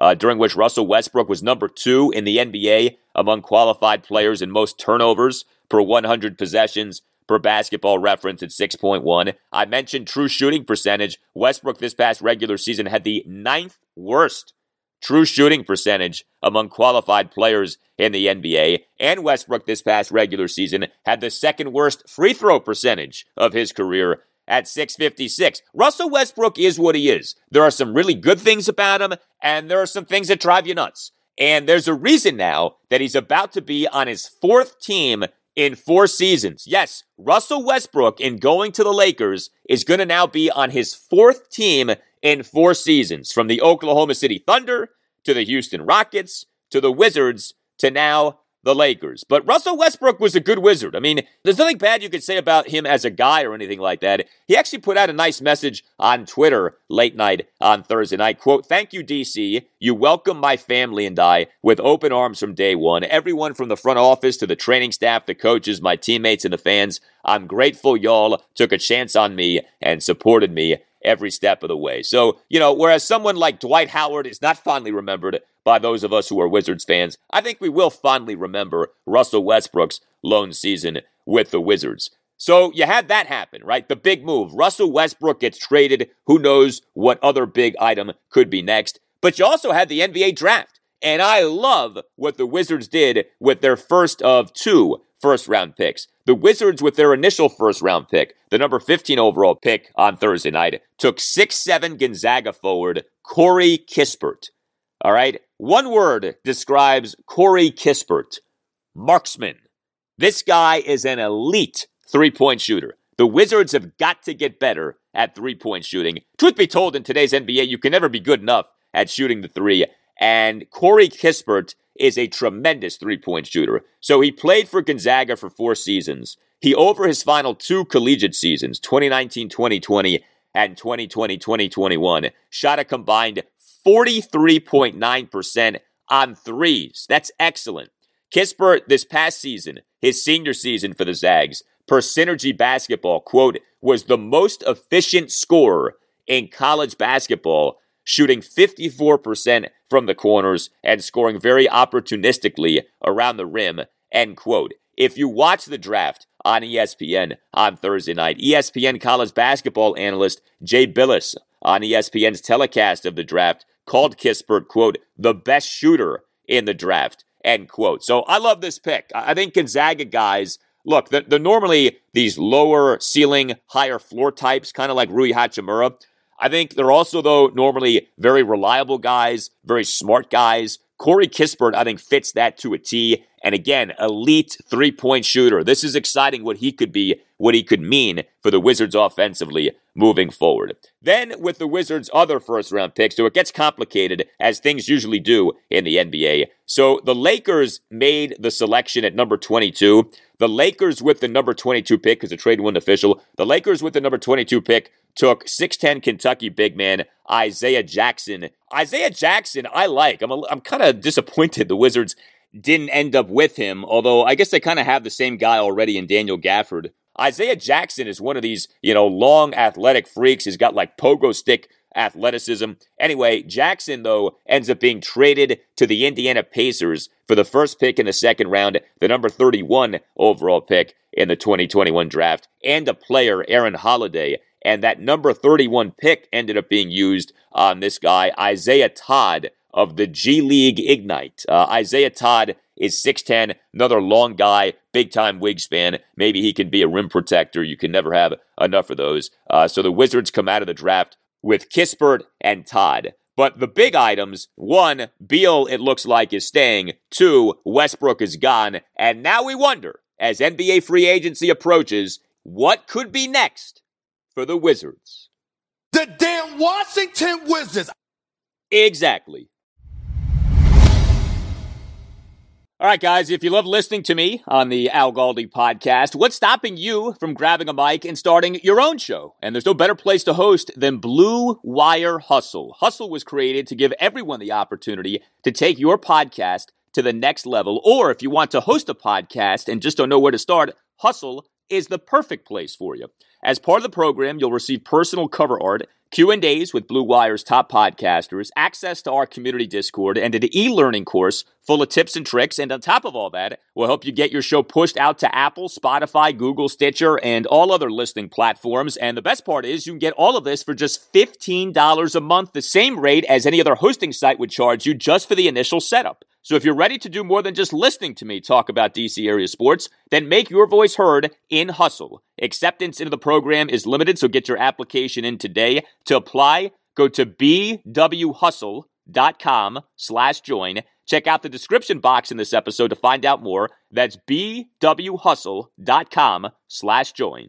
uh, during which Russell Westbrook was number two in the N B A among qualified players in most turnovers per one hundred possessions per Basketball Reference at six point one. I mentioned true shooting percentage. Westbrook this past regular season had the ninth worst true shooting percentage among qualified players in the N B A. And Westbrook this past regular season had the second worst free throw percentage of his career at six fifty-six. Russell Westbrook is what he is. There are some really good things about him, and there are some things that drive you nuts. And there's a reason now that he's about to be on his fourth team in four seasons. Yes, Russell Westbrook, in going to the Lakers, is going to now be on his fourth team in four seasons, from the Oklahoma City Thunder to the Houston Rockets to the Wizards to now the Lakers. But Russell Westbrook was a good Wizard. I mean, there's nothing bad you could say about him as a guy or anything like that. He actually put out a nice message on Twitter late night on Thursday night. Quote, "Thank you, D C. You welcomed my family and I with open arms from day one. Everyone from the front office to the training staff, the coaches, my teammates, and the fans. I'm grateful y'all took a chance on me and supported me every step of the way." So, you know, whereas someone like Dwight Howard is not fondly remembered by those of us who are Wizards fans, I think we will fondly remember Russell Westbrook's lone season with the Wizards. So you had that happen, right? The big move. Russell Westbrook gets traded. Who knows what other big item could be next? But you also had the N B A draft. And I love what the Wizards did with their first of two first-round picks. The Wizards, with their initial first-round pick, the number fifteen overall pick on Thursday night, took six seven Gonzaga forward Corey Kispert. All right? One word describes Corey Kispert: marksman. This guy is an elite three-point shooter. The Wizards have got to get better at three-point shooting. Truth be told, in today's N B A, you can never be good enough at shooting the three. And Corey Kispert is a tremendous three-point shooter. So he played for Gonzaga for four seasons. He, over his final two collegiate seasons, twenty nineteen twenty twenty and twenty twenty twenty twenty-one, shot a combined forty-three point nine percent on threes. That's excellent. Kispert, this past season, his senior season for the Zags, per Synergy Basketball, quote, was the most efficient scorer in college basketball, shooting fifty-four percent from the corners and scoring very opportunistically around the rim, end quote. If you watch the draft on E S P N on Thursday night, E S P N college basketball analyst Jay Bilas on E S P N's telecast of the draft called Kispert, quote, the best shooter in the draft, end quote. So I love this pick. I think Gonzaga guys, look, they're, they're normally these lower ceiling, higher floor types, kind of like Rui Hachimura. I think they're also, though, normally very reliable guys, very smart guys. Corey Kispert, I think, fits that to a T. And again, elite three-point shooter. This is exciting what he could be, what he could mean for the Wizards offensively moving forward. Then with the Wizards' other first-round picks, so it gets complicated, as things usually do in the N B A. So the Lakers made the selection at number twenty-two. The Lakers with the number twenty-two pick, because the trade wasn't official, the Lakers with the number twenty-two pick took six ten Kentucky big man Isaiah Jackson. Isaiah Jackson, I like. I'm, a, I'm kind of disappointed the Wizards didn't end up with him, although I guess they kind of have the same guy already in Daniel Gafford. Isaiah Jackson is one of these, you know, long athletic freaks. He's got like pogo stick athleticism. Anyway, Jackson, though, ends up being traded to the Indiana Pacers for the first pick in the second round, the number thirty-one overall pick in the twenty twenty-one draft, and a player, Aaron Holiday. And that number thirty-one pick ended up being used on this guy, Isaiah Todd of the G League Ignite. Uh, Isaiah Todd is six ten, another long guy, big-time wingspan. Maybe he can be a rim protector. You can never have enough of those. Uh, so the Wizards come out of the draft with Kispert and Todd. But the big items, one, Beal, it looks like, is staying. Two, Westbrook is gone. And now we wonder, as N B A free agency approaches, what could be next for the Wizards? The damn Washington Wizards. Exactly. All right, guys, if you love listening to me on the Al Galdi podcast, what's stopping you from grabbing a mic and starting your own show? And there's no better place to host than Blue Wire Hustle. Hustle was created to give everyone the opportunity to take your podcast to the next level. Or if you want to host a podcast and just don't know where to start, Hustle is the perfect place for you. As part of the program, you'll receive personal cover art, Q and A's with Blue Wire's top podcasters, access to our community Discord, and an e-learning course full of tips and tricks. And on top of all that, we'll help you get your show pushed out to Apple, Spotify, Google, Stitcher, and all other listening platforms. And the best part is you can get all of this for just fifteen dollars a month, the same rate as any other hosting site would charge you just for the initial setup. So if you're ready to do more than just listening to me talk about D C area sports, then make your voice heard in Hustle. Acceptance into the program is limited, so get your application in today. To apply, go to bwhustle.com slash join. Check out the description box in this episode to find out more. That's bwhustle.com slash join.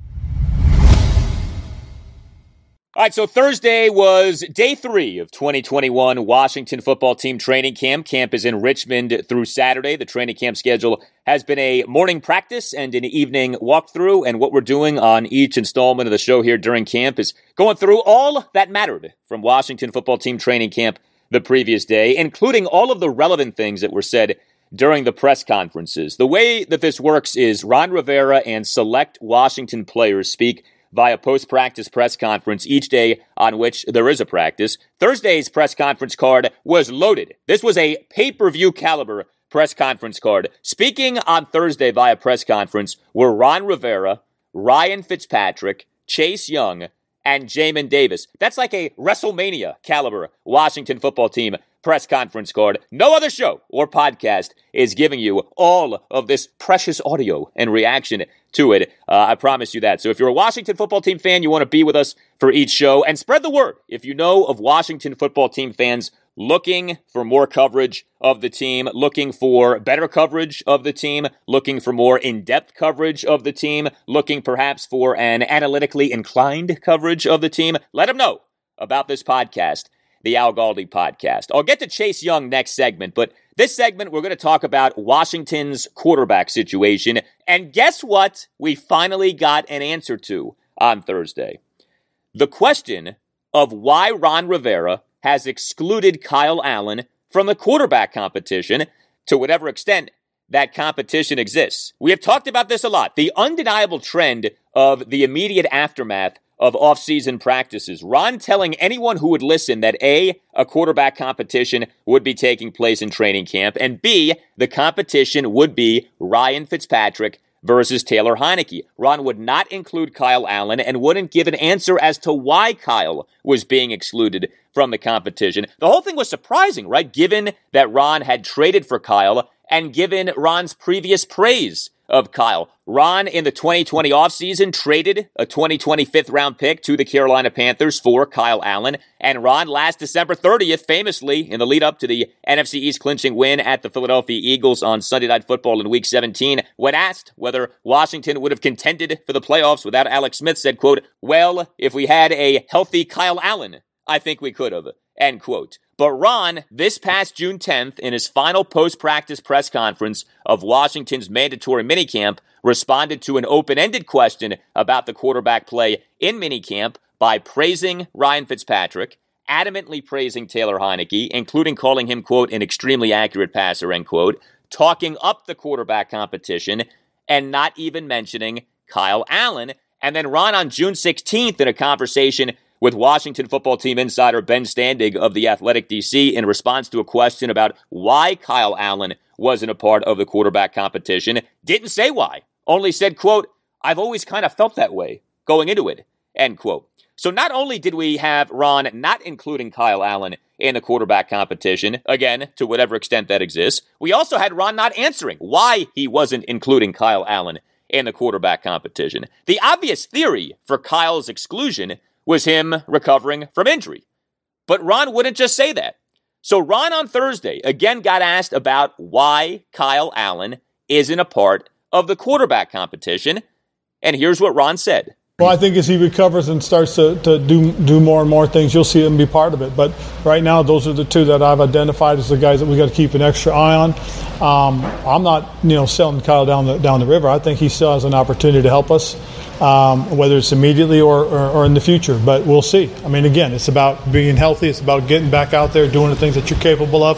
All right, so Thursday was day three of twenty twenty-one Washington football team training camp. Camp is in Richmond through Saturday. The training camp schedule has been a morning practice and an evening walkthrough, and what we're doing on each installment of the show here during camp is going through all that mattered from Washington football team training camp the previous day, including all of the relevant things that were said during the press conferences. The way that this works is Ron Rivera and select Washington players speak via post-practice press conference each day on which there is a practice. Thursday's press conference card was loaded. This was a pay-per-view caliber press conference card. Speaking on Thursday via press conference were Ron Rivera, Ryan Fitzpatrick, Chase Young, and Jamin Davis. That's like a WrestleMania caliber Washington football team press conference card. No other show or podcast is giving you all of this precious audio and reaction to it. Uh, I promise you that. So if you're a Washington football team fan, you want to be with us for each show, and spread the word. If you know of Washington football team fans looking for more coverage of the team, looking for better coverage of the team, looking for more in-depth coverage of the team, looking perhaps for an analytically inclined coverage of the team, let them know about this podcast, the Al Galdi Podcast. I'll get to Chase Young next segment, but this segment we're going to talk about Washington's quarterback situation. And guess what we finally got an answer to on Thursday? The question of why Ron Rivera has excluded Kyle Allen from the quarterback competition to whatever extent that competition exists. We have talked about this a lot. The undeniable trend of the immediate aftermath of off-season practices. Ron telling anyone who would listen that A, a quarterback competition would be taking place in training camp, and B, the competition would be Ryan Fitzpatrick versus Taylor Heinicke. Ron would not include Kyle Allen and wouldn't give an answer as to why Kyle was being excluded from the competition. The whole thing was surprising, right? Given that Ron had traded for Kyle and given Ron's previous praise of Kyle. Ron, in the twenty twenty offseason, traded a twenty twenty fifth-round pick to the Carolina Panthers for Kyle Allen. And Ron, last December thirtieth, famously, in the lead-up to the N F C East clinching win at the Philadelphia Eagles on Sunday Night Football in Week seventeen, when asked whether Washington would have contended for the playoffs without Alex Smith, said, quote, "Well, if we had a healthy Kyle Allen, I think we could have," end quote. But Ron, this past June tenth, in his final post-practice press conference of Washington's mandatory minicamp, responded to an open-ended question about the quarterback play in minicamp by praising Ryan Fitzpatrick, adamantly praising Taylor Heinicke, including calling him, quote, "an extremely accurate passer," end quote, talking up the quarterback competition, and not even mentioning Kyle Allen. And then Ron, on June sixteenth, in a conversation with Washington football team insider Ben Standig of The Athletic D C, in response to a question about why Kyle Allen wasn't a part of the quarterback competition, didn't say why, only said, quote, "I've always kind of felt that way going into it," end quote. So not only did we have Ron not including Kyle Allen in the quarterback competition, again, to whatever extent that exists, we also had Ron not answering why he wasn't including Kyle Allen in the quarterback competition. The obvious theory for Kyle's exclusion was him recovering from injury. But Ron wouldn't just say that. So Ron on Thursday again got asked about why Kyle Allen isn't a part of the quarterback competition. And here's what Ron said. Well, I think as he recovers and starts to, to do do more and more things, you'll see him be part of it. But right now, those are the two that I've identified as the guys that we got to keep an extra eye on. Um, I'm not, you know, selling Kyle down the down the river. I think he still has an opportunity to help us, um, whether it's immediately or, or, or in the future. But we'll see. I mean, again, it's about being healthy. It's about getting back out there, doing the things that you're capable of.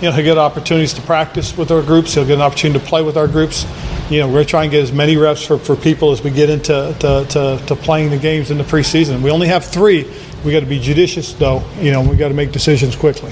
you know, he'll get opportunities to practice with our groups. He'll get an opportunity to play with our groups. You know, we're going to try and get as many reps for, for people as we get into to, to, to playing the games in the preseason. We only have three. We got to be judicious, though. You know, we got to make decisions quickly.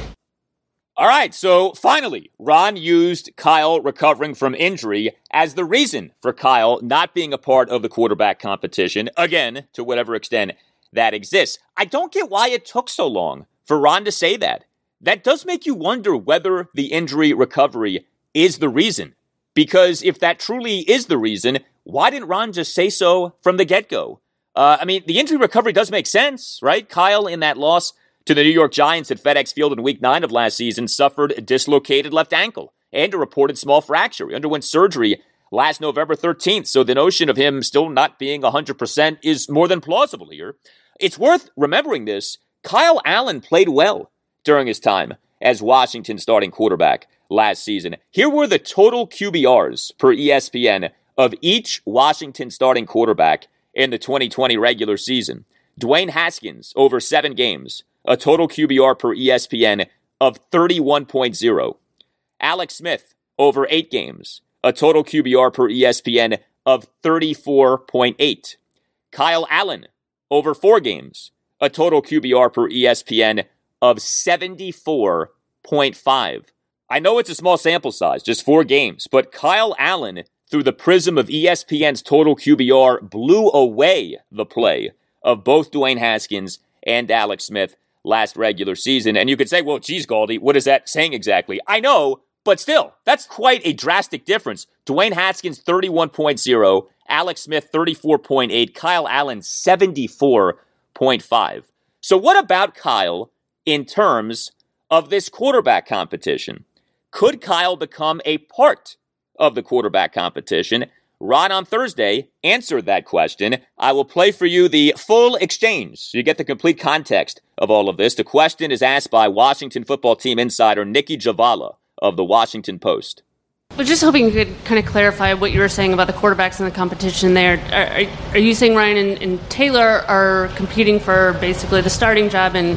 All right, so finally, Ron used Kyle recovering from injury as the reason for Kyle not being a part of the quarterback competition, again, to whatever extent that exists. I don't get why it took so long for Ron to say that. That does make you wonder whether the injury recovery is the reason. Because if that truly is the reason, why didn't Ron just say so from the get-go? Uh, I mean, the injury recovery does make sense, right? Kyle, in that loss to the New York Giants at FedEx Field in Week nine of last season, suffered a dislocated left ankle and a reported small fracture. He underwent surgery last November thirteenth, so the notion of him still not being one hundred percent is more than plausible here. It's worth remembering this. Kyle Allen played well during his time as Washington's starting quarterback last season. Here were the total Q B Rs per E S P N of each Washington starting quarterback in the twenty twenty regular season. Dwayne Haskins, over seven games, a total Q B R per E S P N of thirty-one point oh. Alex Smith, over eight games, a total Q B R per E S P N of thirty-four point eight. Kyle Allen, over four games, a total Q B R per E S P N of seventy-four point five. I know it's a small sample size, just four games, but Kyle Allen, through the prism of E S P N's total Q B R, blew away the play of both Dwayne Haskins and Alex Smith last regular season. And you could say, well, geez, Galdi, what is that saying exactly? I know, but still, that's quite a drastic difference. Dwayne Haskins, thirty-one point oh, Alex Smith, thirty-four point eight, Kyle Allen, seventy-four point five. So what about Kyle in terms of this quarterback competition? Could Kyle become a part of the quarterback competition? Ron on Thursday answered that question. I will play for you the full exchange so you get the complete context of all of this. The question is asked by Washington football team insider Nikki Javala of the Washington Post. I was just hoping you could kind of clarify what you were saying about the quarterbacks in the competition there. Are, are, are you saying Ryan and, and Taylor are competing for basically the starting job and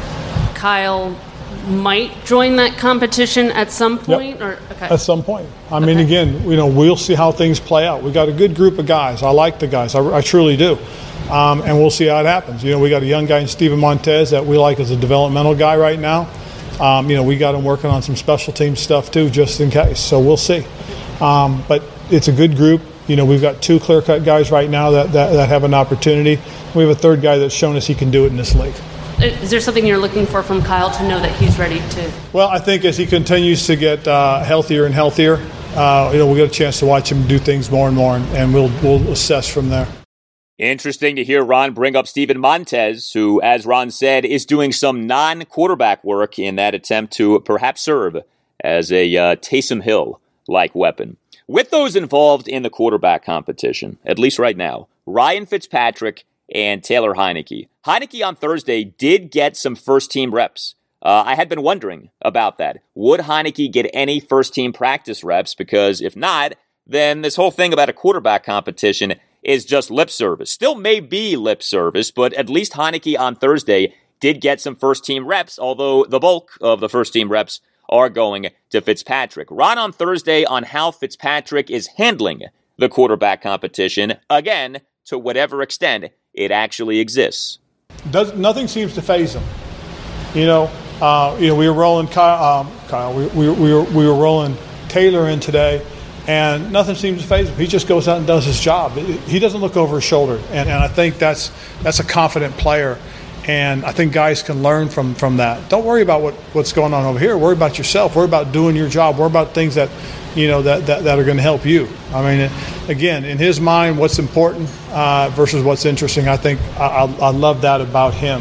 Kyle might join that competition at some point? Yep. Or okay. At some point. I mean, okay. again, you know, we'll see how things play out. We got a good group of guys. I like the guys. I, I truly do. Um, and we'll see how it happens. You know, we got a young guy in Steven Montez that we like as a developmental guy right now. Um, you know, we got him working on some special team stuff too, just in case. So we'll see. Um, but it's a good group. You know, we've got two clear-cut guys right now that, that, that have an opportunity. We have a third guy that's shown us he can do it in this league. Is there something you're looking for from Kyle to know that he's ready to? Well, I think as he continues to get uh, healthier and healthier, uh, you know, we'll get a chance to watch him do things more and more, and, and we'll we'll assess from there. Interesting to hear Ron bring up Steven Montez, who, as Ron said, is doing some non-quarterback work in that attempt to perhaps serve as a uh, Taysom Hill-like weapon. With those involved in the quarterback competition, at least right now, Ryan Fitzpatrick and Taylor Heinicke. Heinicke on Thursday did get some first-team reps. Uh, I had been wondering about that. Would Heinicke get any first-team practice reps? Because if not, then this whole thing about a quarterback competition is just lip service. Still may be lip service, but at least Heinicke on Thursday did get some first-team reps, although the bulk of the first-team reps are going to Fitzpatrick. Ron on Thursday on how Fitzpatrick is handling the quarterback competition, again, to whatever extent it actually exists. Does, nothing seems to faze him. You know, uh, you know, we were rolling Kyle. Um, Kyle we, we, we, were, we were rolling Taylor in today, and nothing seems to faze him. He just goes out and does his job. He doesn't look over his shoulder, and, and I think that's that's a confident player. And I think guys can learn from, from that. Don't worry about what, what's going on over here. Worry about yourself. Worry about doing your job. Worry about things that, you know, that, that, that are going to help you. I mean, again, in his mind, what's important uh, versus what's interesting, I think I, I, I love that about him.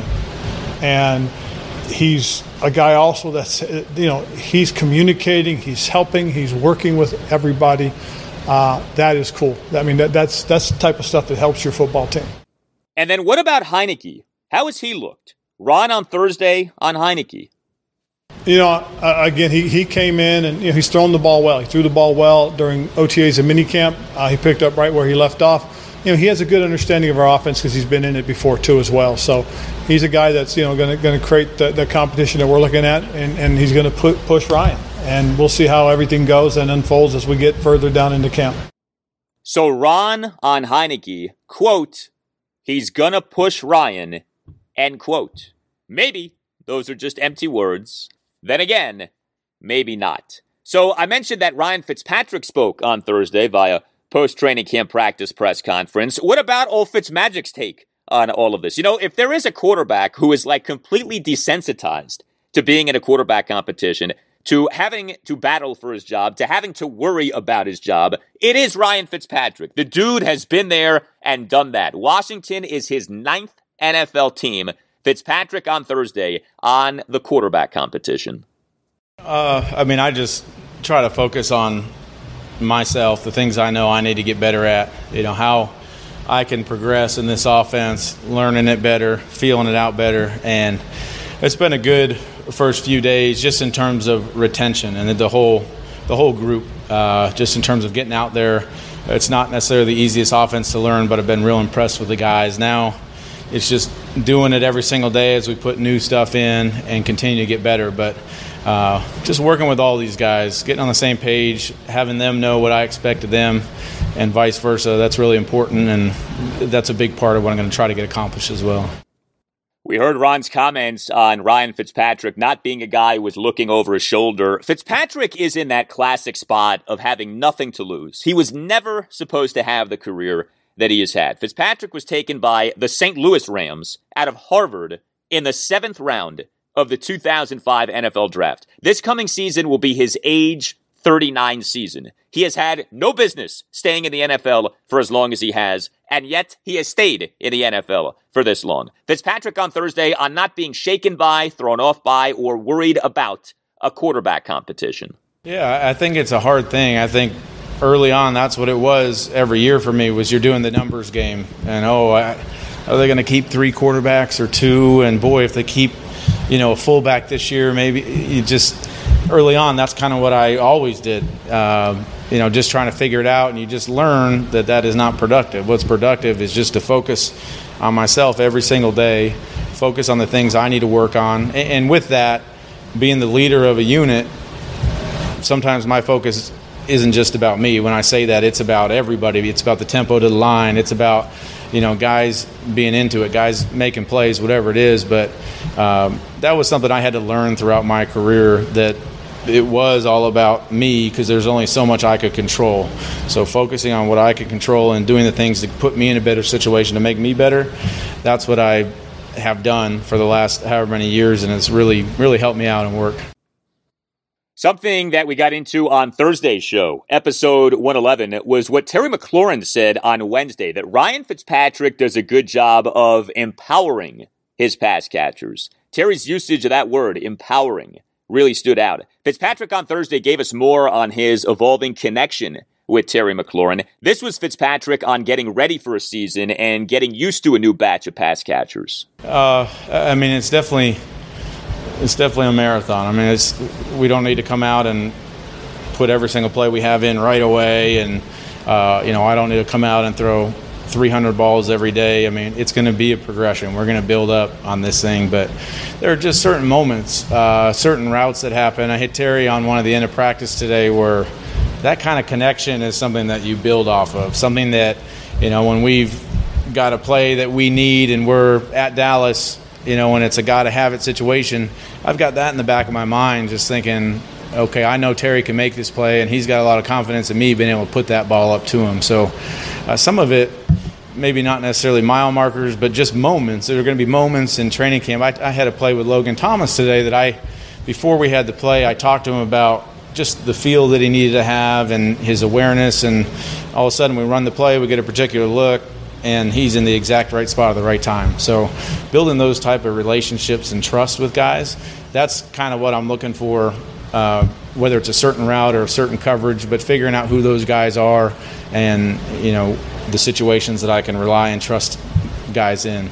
And he's a guy also that's, you know, he's communicating, he's helping, he's working with everybody. Uh, that is cool. I mean, that, that's, that's the type of stuff that helps your football team. And then what about Heinicke? How has he looked? Ron on Thursday on Heinicke. You know, uh, again, he, he came in and you know, he's thrown the ball well. He threw the ball well during O T As and minicamp. Uh, he picked up right where he left off. You know, he has a good understanding of our offense because he's been in it before too as well. So he's a guy that's you know going to going to create the, the competition that we're looking at, and, and he's going to pu- push Ryan. and we'll see how everything goes and unfolds as we get further down into camp. So Ron on Heineke, quote, he's gonna push Ryan, end quote. Maybe those are just empty words. Then again, maybe not. So I mentioned that Ryan Fitzpatrick spoke on Thursday via post-training camp practice press conference. What about old Fitzmagic's take on all of this? You know, if there is a quarterback who is like completely desensitized to being in a quarterback competition, to having to battle for his job, to having to worry about his job, it is Ryan Fitzpatrick. The dude has been there and done that. Washington is his ninth N F L team. Fitzpatrick on Thursday on the quarterback competition. Uh, I mean, I just try to focus on myself, the things I know I need to get better at, you know, how I can progress in this offense, learning it better, feeling it out better. And it's been a good first few days just in terms of retention and the whole the whole group, uh, just in terms of getting out there. It's not necessarily the easiest offense to learn, but I've been real impressed with the guys. Now it's just doing it every single day as we put new stuff in and continue to get better. But uh, just working with all these guys, getting on the same page, having them know what I expect of them and vice versa, that's really important, and that's a big part of what I'm going to try to get accomplished as well. We heard Ron's comments on Ryan Fitzpatrick not being a guy who was looking over his shoulder. Fitzpatrick is in that classic spot of having nothing to lose. He was never supposed to have the career that he has had. Fitzpatrick was taken by the Saint Louis Rams out of Harvard in the seventh round of the two thousand five N F L Draft. This coming season will be his age thirty-nine season. He has had no business staying in the N F L for as long as he has, and yet he has stayed in the N F L for this long. Fitzpatrick on Thursday on not being shaken by, thrown off by, or worried about a quarterback competition. Yeah, I think it's a hard thing. I think early on that's what it was every year for me, was you're doing the numbers game. And, oh, I, are they going to keep three quarterbacks or two? And, boy, if they keep, you know, a fullback this year, maybe you just – early on, that's kind of what I always did, uh, you know, just trying to figure it out. And you just learn that that is not productive. What's productive is just to focus on myself every single day, focus on the things I need to work on. And, and with that, being the leader of a unit, sometimes my focus isn't just about me. When I say that, it's about everybody. It's about the tempo to the line. It's about, you know, guys being into it, guys making plays, whatever it is. But um, that was something I had to learn throughout my career, that it was all about me, because there's only so much I could control. So focusing on what I could control and doing the things that put me in a better situation to make me better, that's what I have done for the last however many years, and it's really, really helped me out and work. Something that we got into on Thursday's show, episode one eleven, was what Terry McLaurin said on Wednesday, that Ryan Fitzpatrick does a good job of empowering his pass catchers. Terry's usage of that word, empowering, really stood out. Fitzpatrick on Thursday gave us more on his evolving connection with Terry McLaurin. This was Fitzpatrick on getting ready for a season and getting used to a new batch of pass catchers. Uh, I mean, it's definitely it's definitely a marathon. I mean, it's we don't need to come out and put every single play we have in right away, and uh, you know, I don't need to come out and throw three hundred balls every day. I mean, it's going to be a progression. We're going to build up on this thing, but there are just certain moments, uh, certain routes that happen. I hit Terry on one of the end of practice today where that kind of connection is something that you build off of, something that, you know, when we've got a play that we need and we're at Dallas, you know, when it's a gotta-have-it situation, I've got that in the back of my mind, just thinking, okay, I know Terry can make this play, and he's got a lot of confidence in me being able to put that ball up to him. So uh, some of it, maybe not necessarily mile markers, but just moments. There are going to be moments in training camp. I, I had a play with Logan Thomas today that I, before we had the play, I talked to him about just the feel that he needed to have and his awareness, and all of a sudden we run the play, we get a particular look, and he's in the exact right spot at the right time. So building those type of relationships and trust with guys, that's kind of what I'm looking for, uh, whether it's a certain route or a certain coverage, but figuring out who those guys are and, you know, the situations that I can rely and trust guys in.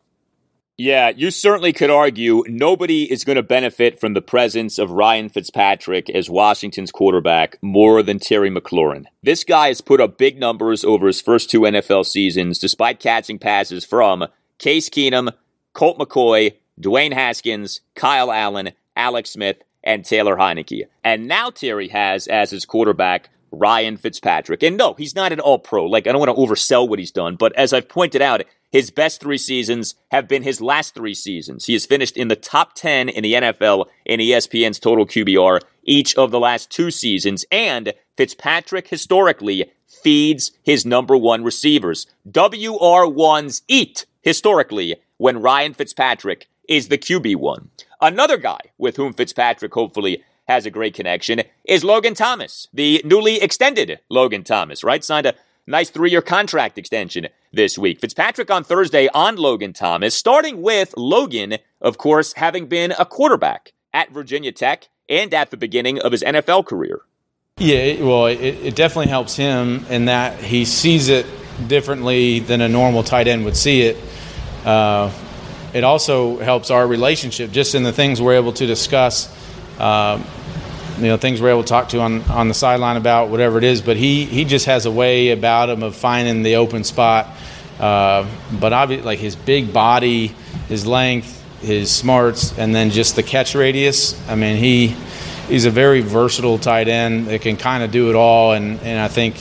Yeah, you certainly could argue nobody is going to benefit from the presence of Ryan Fitzpatrick as Washington's quarterback more than Terry McLaurin. This guy has put up big numbers over his first two N F L seasons, despite catching passes from Case Keenum, Colt McCoy, Dwayne Haskins, Kyle Allen, Alex Smith, and Taylor Heinicke. And now Terry has as his quarterback Ryan Fitzpatrick. And no, he's not an all-pro. Like, I don't want to oversell what he's done, but as I've pointed out, his best three seasons have been his last three seasons. He has finished in the top ten in the N F L in E S P N's total Q B R each of the last two seasons, and Fitzpatrick historically feeds his number one receivers. W R ones eat historically when Ryan Fitzpatrick is the Q B one. Another guy with whom Fitzpatrick hopefully has a great connection is Logan Thomas, the newly extended Logan Thomas, right? Signed a nice three-year contract extension this week. Fitzpatrick on Thursday on Logan Thomas, starting with Logan, of course, having been a quarterback at Virginia Tech and at the beginning of his N F L career. Yeah, well, it, it definitely helps him in that he sees it differently than a normal tight end would see it. Uh, it also helps our relationship just in the things we're able to discuss, uh, you know, things we're able to talk to on, on the sideline about whatever it is. But he, he just has a way about him of finding the open spot. Uh, but obviously, like his big body, his length, his smarts, and then just the catch radius. I mean, he he's a very versatile tight end that can kind of do it all. And, and I think,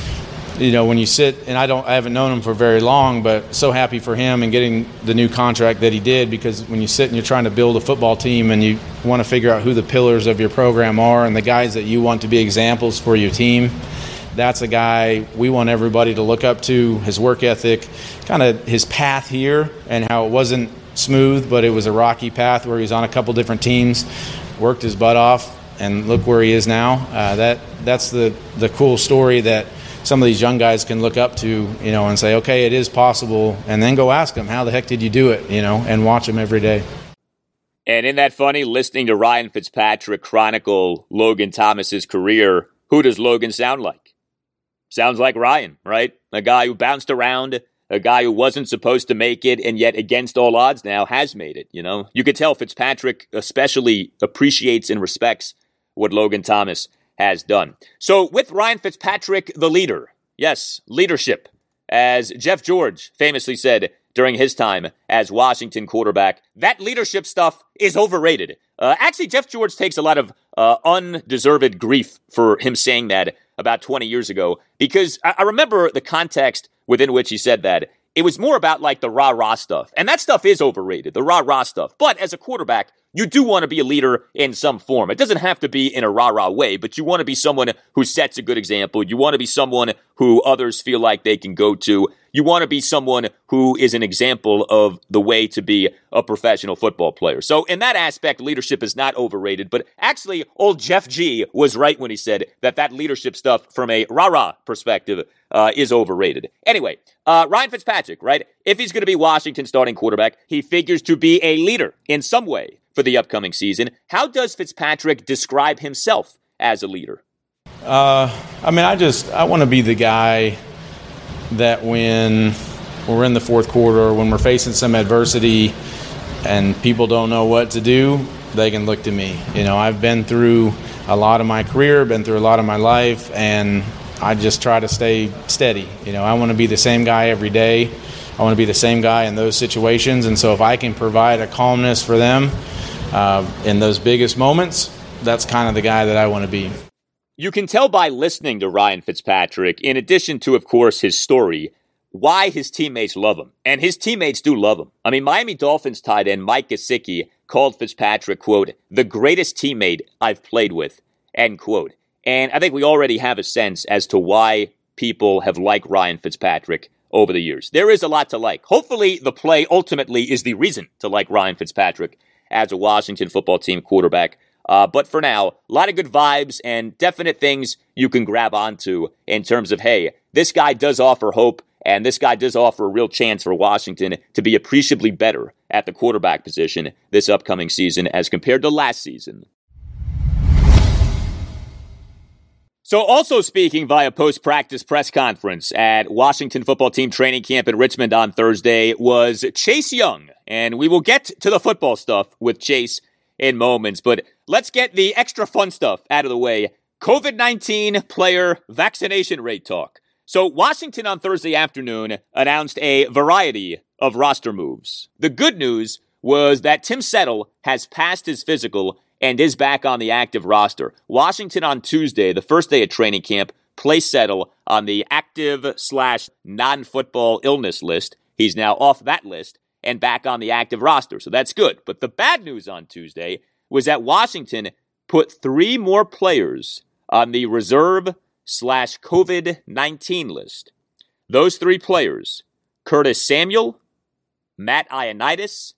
you know, when you sit, and I don't, I haven't known him for very long, but so happy for him and getting the new contract that he did, because when you sit and you're trying to build a football team and you want to figure out who the pillars of your program are and the guys that you want to be examples for your team, that's a guy we want everybody to look up to. His work ethic, kind of his path here, and how it wasn't smooth, but it was a rocky path where he was on a couple different teams, worked his butt off, and look where he is now. Uh, that that's the the cool story that some of these young guys can look up to, you know, and say, okay, it is possible, and then go ask them, how the heck did you do it, you know, and watch them every day. And isn't that funny, listening to Ryan Fitzpatrick chronicle Logan Thomas's career? Who does Logan sound like? Sounds like Ryan, right? A guy who bounced around, a guy who wasn't supposed to make it, and yet against all odds now has made it, you know? You could tell Fitzpatrick especially appreciates and respects what Logan Thomas has done. So with Ryan Fitzpatrick, the leader, yes, leadership, as Jeff George famously said during his time as Washington quarterback, that leadership stuff is overrated. Uh, actually, Jeff George takes a lot of uh, undeserved grief for him saying that about twenty years ago, because I, I remember the context within which he said that. It was more about like the rah-rah stuff. And that stuff is overrated, the rah-rah stuff. But as a quarterback, you do want to be a leader in some form. It doesn't have to be in a rah-rah way, but you want to be someone who sets a good example. You want to be someone who others feel like they can go to. You want to be someone who is an example of the way to be a professional football player. So in that aspect, leadership is not overrated. But actually, old Jeff G was right when he said that that leadership stuff from a rah-rah perspective uh, is overrated. Anyway, uh, Ryan Fitzpatrick, right? If he's going to be Washington's starting quarterback, he figures to be a leader in some way for the upcoming season. How does Fitzpatrick describe himself as a leader? Uh, I mean, I just, I want to be the guy that when we're in the fourth quarter, when we're facing some adversity and people don't know what to do, they can look to me. You know, I've been through a lot of my career, been through a lot of my life, and I just try to stay steady. You know, I want to be the same guy every day. I want to be the same guy in those situations. And so if I can provide a calmness for them uh, in those biggest moments, that's kind of the guy that I want to be. You can tell by listening to Ryan Fitzpatrick, in addition to, of course, his story, why his teammates love him. And his teammates do love him. I mean, Miami Dolphins tight end Mike Gesicki called Fitzpatrick, quote, the greatest teammate I've played with, end quote. And I think we already have a sense as to why people have liked Ryan Fitzpatrick over the years. There is a lot to like. Hopefully, the play ultimately is the reason to like Ryan Fitzpatrick as a Washington football team quarterback. Uh, but for now, a lot of good vibes and definite things you can grab onto in terms of, hey, this guy does offer hope, and this guy does offer a real chance for Washington to be appreciably better at the quarterback position this upcoming season as compared to last season. So also speaking via post-practice press conference at Washington football team training camp in Richmond on Thursday was Chase Young. And we will get to the football stuff with Chase in moments, but let's get the extra fun stuff out of the way. COVID nineteen player vaccination rate talk. So Washington on Thursday afternoon announced a variety of roster moves. The good news was that Tim Settle has passed his physical and is back on the active roster. Washington on Tuesday, the first day of training camp, placed Settle on the active slash non-football illness list. He's now off that list and back on the active roster, so that's good. But the bad news on Tuesday was that Washington put three more players on the reserve slash COVID nineteen list. Those three players, Curtis Samuel, Matt Ioannidis,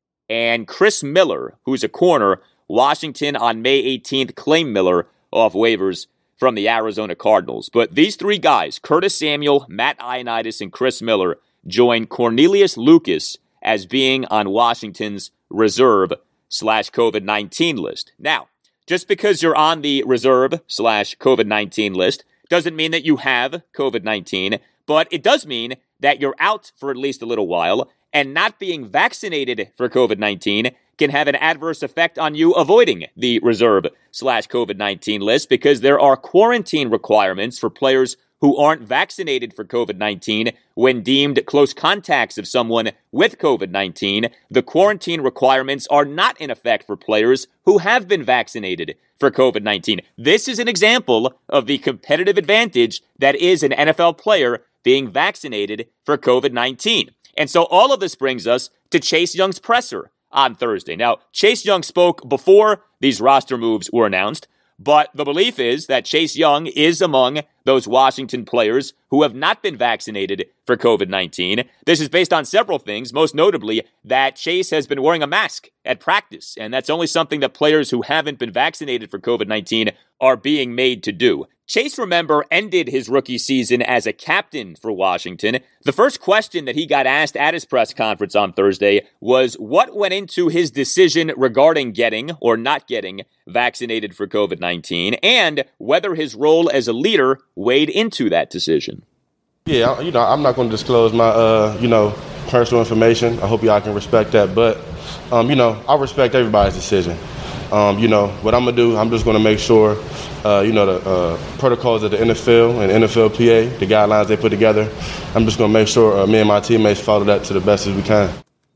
and Chris Miller, who's a corner. Washington on May eighteenth claimed Miller off waivers from the Arizona Cardinals. But these three guys, Curtis Samuel, Matt Ioannidis, and Chris Miller, joined Cornelius Lucas as being on Washington's reserve slash COVID nineteen list. Now, just because you're on the reserve slash COVID nineteen list doesn't mean that you have COVID nineteen, but it does mean that you're out for at least a little while, and not being vaccinated for COVID nineteen can have an adverse effect on you avoiding the reserve slash COVID nineteen list because there are quarantine requirements for players who aren't vaccinated for COVID nineteen when deemed close contacts of someone with COVID nineteen. The quarantine requirements are not in effect for players who have been vaccinated for COVID nineteen. This is an example of the competitive advantage that is an N F L player being vaccinated for COVID nineteen. And so all of this brings us to Chase Young's presser on Thursday. Now, Chase Young spoke before these roster moves were announced, but the belief is that Chase Young is among those Washington players who have not been vaccinated for COVID nineteen. This is based on several things, most notably that Chase has been wearing a mask at practice, and that's only something that players who haven't been vaccinated for COVID nineteen are being made to do. Chase, remember, ended his rookie season as a captain for Washington. The first question that he got asked at his press conference on Thursday was what went into his decision regarding getting or not getting vaccinated for COVID nineteen, and whether his role as a leader weighed into that decision. Yeah, you know, I'm not going to disclose my, uh, you know, personal information. I hope y'all can respect that. But, um, you know, I respect everybody's decision. Um, you know, what I'm going to do, I'm just going to make sure, uh, you know, the uh, protocols of the N F L and N F L P A, the guidelines they put together, I'm just going to make sure uh, me and my teammates follow that to the best as we can.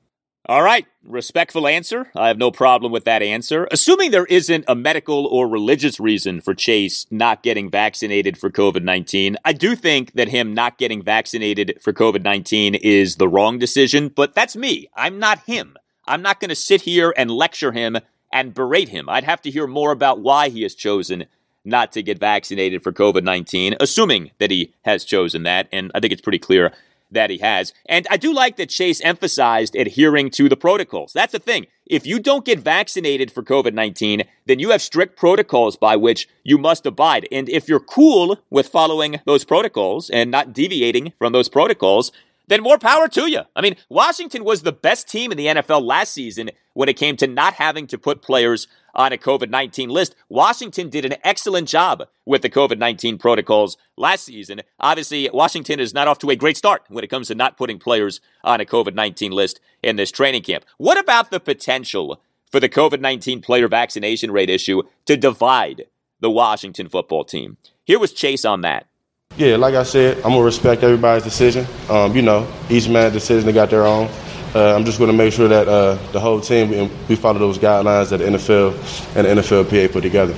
All right. Respectful answer. I have no problem with that answer. Assuming there isn't a medical or religious reason for Chase not getting vaccinated for COVID nineteen, I do think that him not getting vaccinated for COVID nineteen is the wrong decision, but that's me. I'm not him. I'm not going to sit here and lecture him and berate him. I'd have to hear more about why he has chosen not to get vaccinated for COVID nineteen, assuming that he has chosen that, and I think it's pretty clear that he has. And I do like that Chase emphasized adhering to the protocols. That's the thing. If you don't get vaccinated for COVID nineteen, then you have strict protocols by which you must abide. And if you're cool with following those protocols and not deviating from those protocols, then more power to you. I mean, Washington was the best team in the N F L last season when it came to not having to put players on a COVID nineteen list. Washington did an excellent job with the COVID nineteen protocols last season. Obviously, Washington is not off to a great start when it comes to not putting players on a COVID nineteen list in this training camp. What about the potential for the COVID nineteen player vaccination rate issue to divide the Washington football team? Here was Chase on that. Yeah, like I said, I'm going to respect everybody's decision. Um, you know, each man's decision, they got their own. Uh, I'm just going to make sure that uh, the whole team, we, we follow those guidelines that the N F L and the N F L P A put together.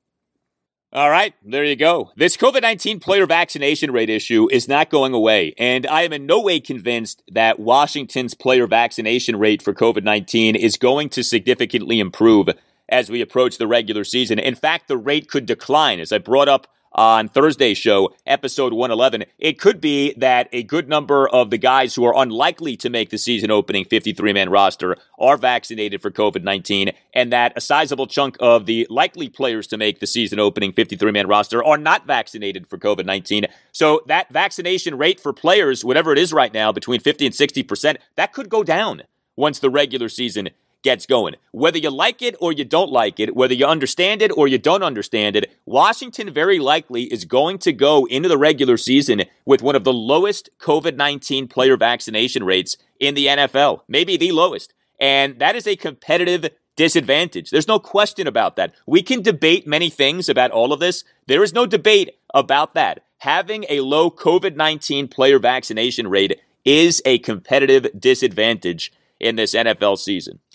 All right, there you go. This COVID nineteen player vaccination rate issue is not going away, and I am in no way convinced that Washington's player vaccination rate for COVID nineteen is going to significantly improve as we approach the regular season. In fact, the rate could decline, as I brought up on Thursday's show, episode one eleven. It could be that a good number of the guys who are unlikely to make the season opening fifty-three man roster are vaccinated for COVID nineteen, and that a sizable chunk of the likely players to make the season opening fifty-three man roster are not vaccinated for COVID nineteen. So that vaccination rate for players, whatever it is right now, between fifty and sixty percent, that could go down once the regular season gets going. Whether you like it or you don't like it, whether you understand it or you don't understand it, Washington very likely is going to go into the regular season with one of the lowest COVID nineteen player vaccination rates in the N F L, maybe the lowest. And that is a competitive disadvantage. There's no question about that. We can debate many things about all of this. There is no debate about that. Having a low COVID nineteen player vaccination rate is a competitive disadvantage in this N F L season.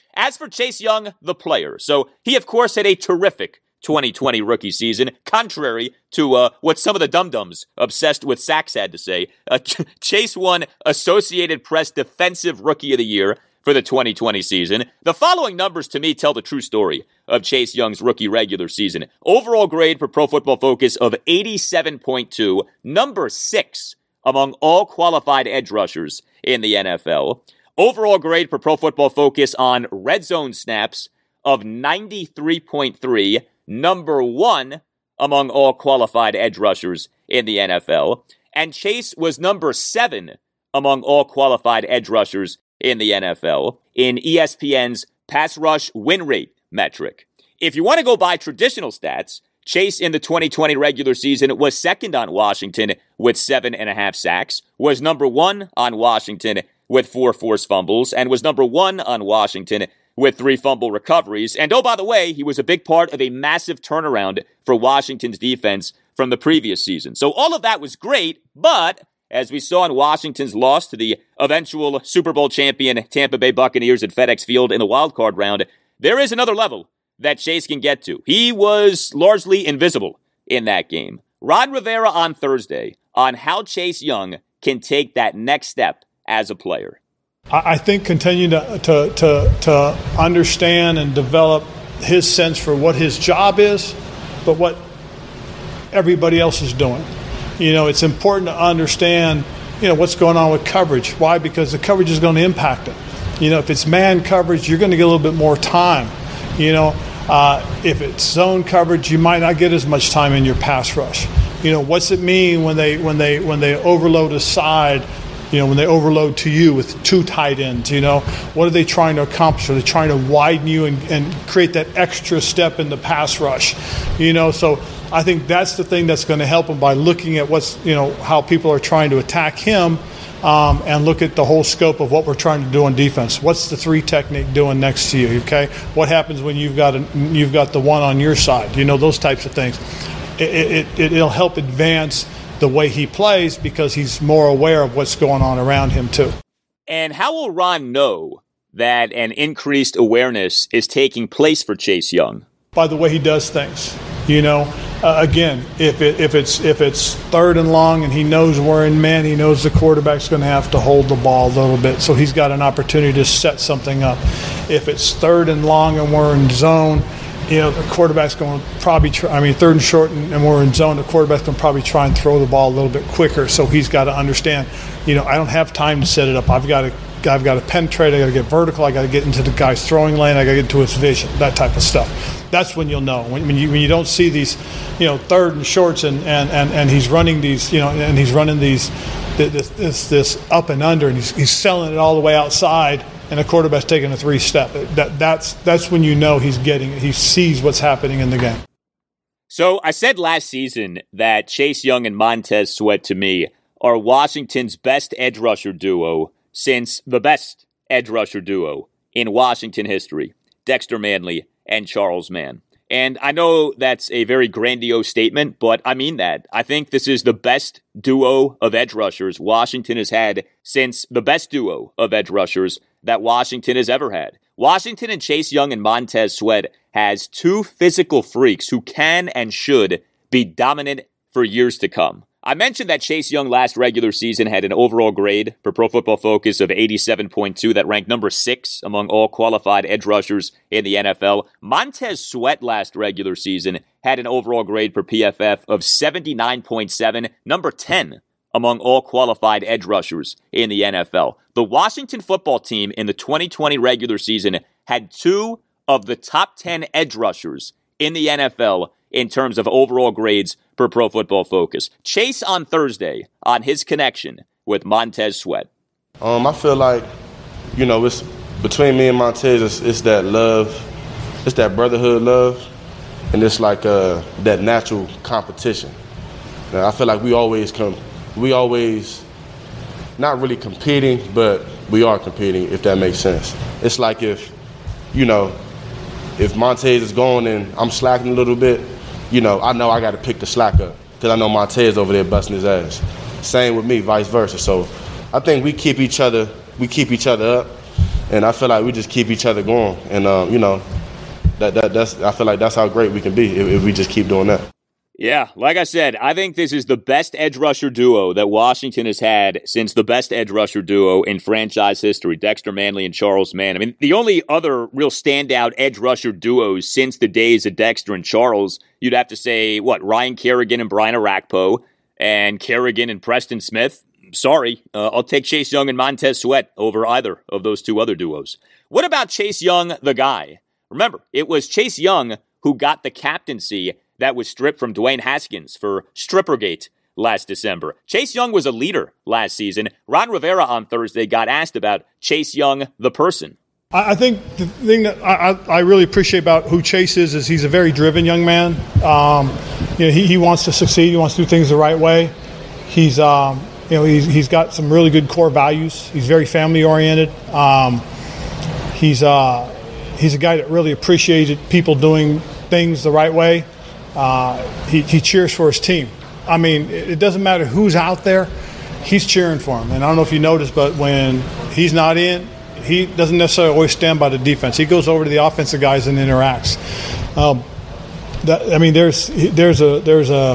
As for Chase Young, the player, so he, of course, had a terrific twenty twenty rookie season, contrary to uh, what some of the dum-dums obsessed with sacks had to say. Uh, Ch- Chase won Associated Press Defensive Rookie of the Year for the twenty twenty season. The following numbers to me tell the true story of Chase Young's rookie regular season. Overall grade for Pro Football Focus of eighty-seven point two, number six among all qualified edge rushers in the N F L. Overall grade for Pro Football Focus on red zone snaps of ninety-three point three, number one among all qualified edge rushers in the N F L. And Chase was number seven among all qualified edge rushers in the N F L in E S P N's pass rush win rate metric. If you want to go by traditional stats, Chase in the twenty twenty regular season was second on Washington with seven and a half sacks, was number one on Washington with four forced fumbles, and was number one on Washington with three fumble recoveries. And oh, by the way, he was a big part of a massive turnaround for Washington's defense from the previous season. So all of that was great, but as we saw in Washington's loss to the eventual Super Bowl champion Tampa Bay Buccaneers at FedEx Field in the wild card round, there is another level that Chase can get to. He was largely invisible in that game. Ron Rivera on Thursday on how Chase Young can take that next step as a player. I think continue to, to, to, to understand and develop his sense for what his job is, but what everybody else is doing. You know, it's important to understand, you know, what's going on with coverage. Why? Because the coverage is going to impact it. You know, if it's man coverage, you're going to get a little bit more time. You know, uh, if it's zone coverage, you might not get as much time in your pass rush. You know, what's it mean when they when they when they overload a side? You know, when they overload to you with two tight ends, you know, what are they trying to accomplish? Are they trying to widen you and, and create that extra step in the pass rush? You know, so I think that's the thing that's going to help him by looking at what's, you know, how people are trying to attack him um, and look at the whole scope of what we're trying to do on defense. What's the three technique doing next to you, okay? What happens when you've got a, you've got the one on your side? You know, those types of things. It, it, it, it'll help advance the way he plays because he's more aware of what's going on around him too. And how will Ron know that an increased awareness is taking place for Chase Young? By the way he does things. You know, uh, again, if it, if it's if it's third and long and he knows we're in man, he knows the quarterback's going to have to hold the ball a little bit, so he's got an opportunity to set something up. If it's third and long and we're in zone, you know, the quarterback's going to probably try, I mean, third and short and, and we're in zone, the quarterback's going to probably try and throw the ball a little bit quicker. So he's got to understand, you know, I don't have time to set it up. I've got to I've got to penetrate. I got to get vertical. I got to get into the guy's throwing lane. I got to get into his vision, that type of stuff. That's when you'll know. When, when, you, when you don't see these, you know, third and shorts and, and, and, and he's running these, you know, and he's running these, this, this, this up and under, and he's, he's selling it all the way outside, and the quarterback's taking a three-step. That, that's, that's when you know he's getting it. He sees what's happening in the game. So I said last season that Chase Young and Montez Sweat, to me, are Washington's best edge rusher duo since the best edge rusher duo in Washington history, Dexter Manley and Charles Mann. And I know that's a very grandiose statement, but I mean that. I think this is the best duo of edge rushers Washington has had since the best duo of edge rushers that Washington has ever had. Washington and Chase Young and Montez Sweat has two physical freaks who can and should be dominant for years to come. I mentioned that Chase Young last regular season had an overall grade for Pro Football Focus of eighty-seven point two that ranked number six among all qualified edge rushers in the N F L. Montez Sweat last regular season had an overall grade for P F F of seventy-nine point seven, number ten among all qualified edge rushers in the N F L. The Washington football team in the twenty twenty regular season had two of the top ten edge rushers in the N F L in terms of overall grades per Pro Football Focus. Chase on Thursday on his connection with Montez Sweat. Um, I feel like, you know, it's between me and Montez, it's, it's that love, it's that brotherhood love, and it's like uh, that natural competition. Now, I feel like we always come, we always, not really competing, but we are competing, if that makes sense. It's like if, you know, if Montez is going and I'm slacking a little bit, you know, I know I got to pick the slack up because I know Montez over there busting his ass. Same with me, vice versa. So I think we keep each other, we keep each other up. and I feel like we just keep each other going. And um, you know, that that that's I feel like that's how great we can be if, if we just keep doing that. Yeah, like I said, I think this is the best edge rusher duo that Washington has had since the best edge rusher duo in franchise history, Dexter Manley and Charles Mann. I mean, the only other real standout edge rusher duos since the days of Dexter and Charles, you'd have to say, what, Ryan Kerrigan and Brian Orakpo, and Kerrigan and Preston Smith. Sorry, uh, I'll take Chase Young and Montez Sweat over either of those two other duos. What about Chase Young, the guy? Remember, it was Chase Young who got the captaincy that was stripped from Dwayne Haskins for Strippergate last December. Chase Young was a leader last season. Ron Rivera on Thursday got asked about Chase Young, the person. I think the thing that I, I really appreciate about who Chase is is he's a very driven young man. Um, you know, he, he wants to succeed. He wants to do things the right way. He's, um, you know, he's, he's got some really good core values. He's very family oriented. Um, he's uh, he's a guy that really appreciated people doing things the right way. Uh, he, he cheers for his team. I mean, it, it doesn't matter who's out there, he's cheering for him. And I don't know if you noticed, but when he's not in, he doesn't necessarily always stand by the defense. He goes over to the offensive guys and interacts. Um, that, I mean, there's there's a there's a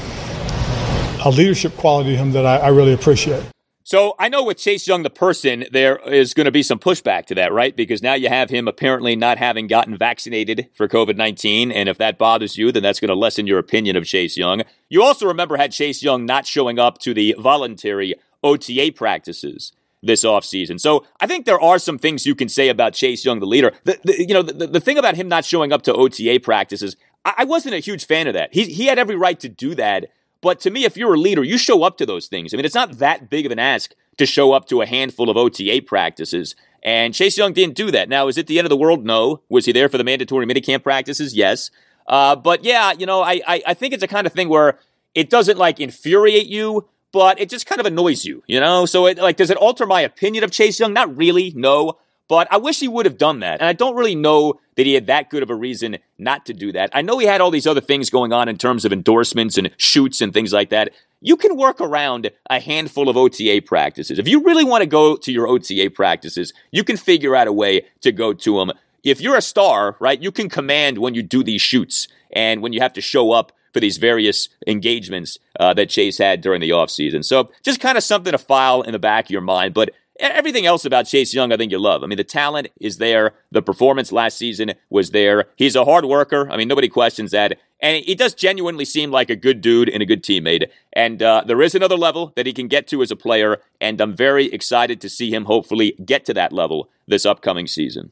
a leadership quality to him that I, I really appreciate. So I know with Chase Young, the person, there is going to be some pushback to that, right? Because now you have him apparently not having gotten vaccinated for covid nineteen. And if that bothers you, then that's going to lessen your opinion of Chase Young. You also remember had Chase Young not showing up to the voluntary O T A practices this offseason. So I think there are some things you can say about Chase Young, the leader. The, the, you know, the, the thing about him not showing up to O T A practices, I, I wasn't a huge fan of that. He, he had every right to do that. But to me, if you're a leader, you show up to those things. I mean, it's not that big of an ask to show up to a handful of O T A practices. And Chase Young didn't do that. Now, is it the end of the world? No. Was he there for the mandatory minicamp practices? Yes. Uh, but yeah, you know, I, I, I think it's a kind of thing where it doesn't like infuriate you, but it just kind of annoys you, you know? So it like, does it alter my opinion of Chase Young? Not really, no. But I wish he would have done that. And I don't really know that he had that good of a reason not to do that. I know he had all these other things going on in terms of endorsements and shoots and things like that. You can work around a handful of O T A practices. If you really want to go to your O T A practices, you can figure out a way to go to them. If you're a star, right, you can command when you do these shoots and when you have to show up for these various engagements uh, that Chase had during the offseason. So just kind of something to file in the back of your mind. But everything else about Chase Young, I think you love. I mean, the talent is there. The performance last season was there. He's a hard worker. I mean, nobody questions that. And he does genuinely seem like a good dude and a good teammate. And uh, there is another level that he can get to as a player. And I'm very excited to see him hopefully get to that level this upcoming season.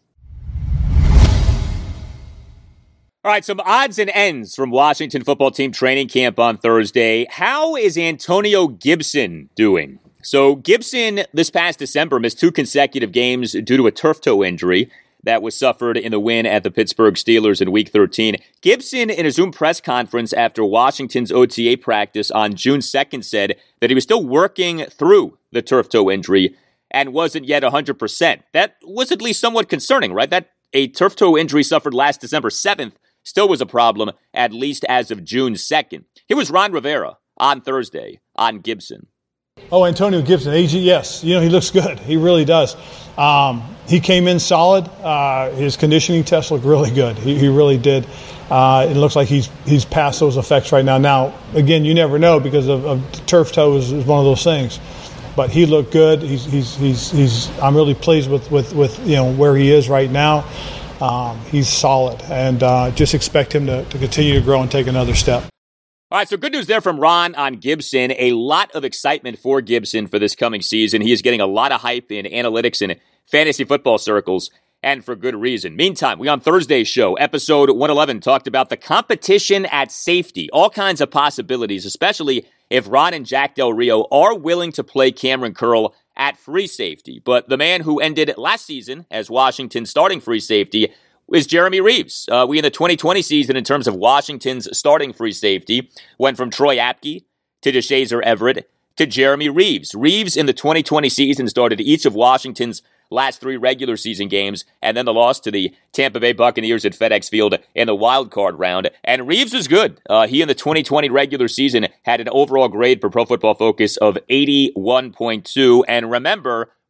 All right, some odds and ends from Washington football team training camp on Thursday. How is Antonio Gibson doing? So Gibson this past December missed two consecutive games due to a turf toe injury that was suffered in the win at the Pittsburgh Steelers in Week thirteen. Gibson, in a Zoom press conference after Washington's O T A practice on June second, said that he was still working through the turf toe injury and wasn't yet one hundred percent. That was at least somewhat concerning, right? That a turf toe injury suffered last December seventh still was a problem, at least as of June second. Here was Ron Rivera on Thursday on Gibson. Oh, Antonio Gibson, A G, yes. You know, he looks good. He really does. Um, he came in solid. Uh, his conditioning test looked really good. He, he really did. Uh, it looks like he's he's past those effects right now. Now, again, you never know because of, of turf toe is, is one of those things. But he looked good. He's he's he's he's. I'm really pleased with, with, with you know where he is right now. Um, he's solid, and uh, just expect him to, to continue to grow and take another step. All right, so good news there from Ron on Gibson. A lot of excitement for Gibson for this coming season. He is getting a lot of hype in analytics and fantasy football circles, and for good reason. Meantime, we on Thursday's show, episode one eleven, talked about the competition at safety. All kinds of possibilities, especially if Ron and Jack Del Rio are willing to play Cameron Curl at free safety. But the man who ended last season as Washington's starting free safety is Jeremy Reaves. Uh, we in the twenty twenty season, in terms of Washington's starting free safety, went from Troy Apke to DeShazer Everett to Jeremy Reaves. Reaves in the twenty twenty season started each of Washington's last three regular season games, and then the loss to the Tampa Bay Buccaneers at FedEx Field in the wild card round. And Reaves was good. Uh, he in the twenty twenty regular season had an overall grade per Pro Football Focus of eighty-one point two. And remember,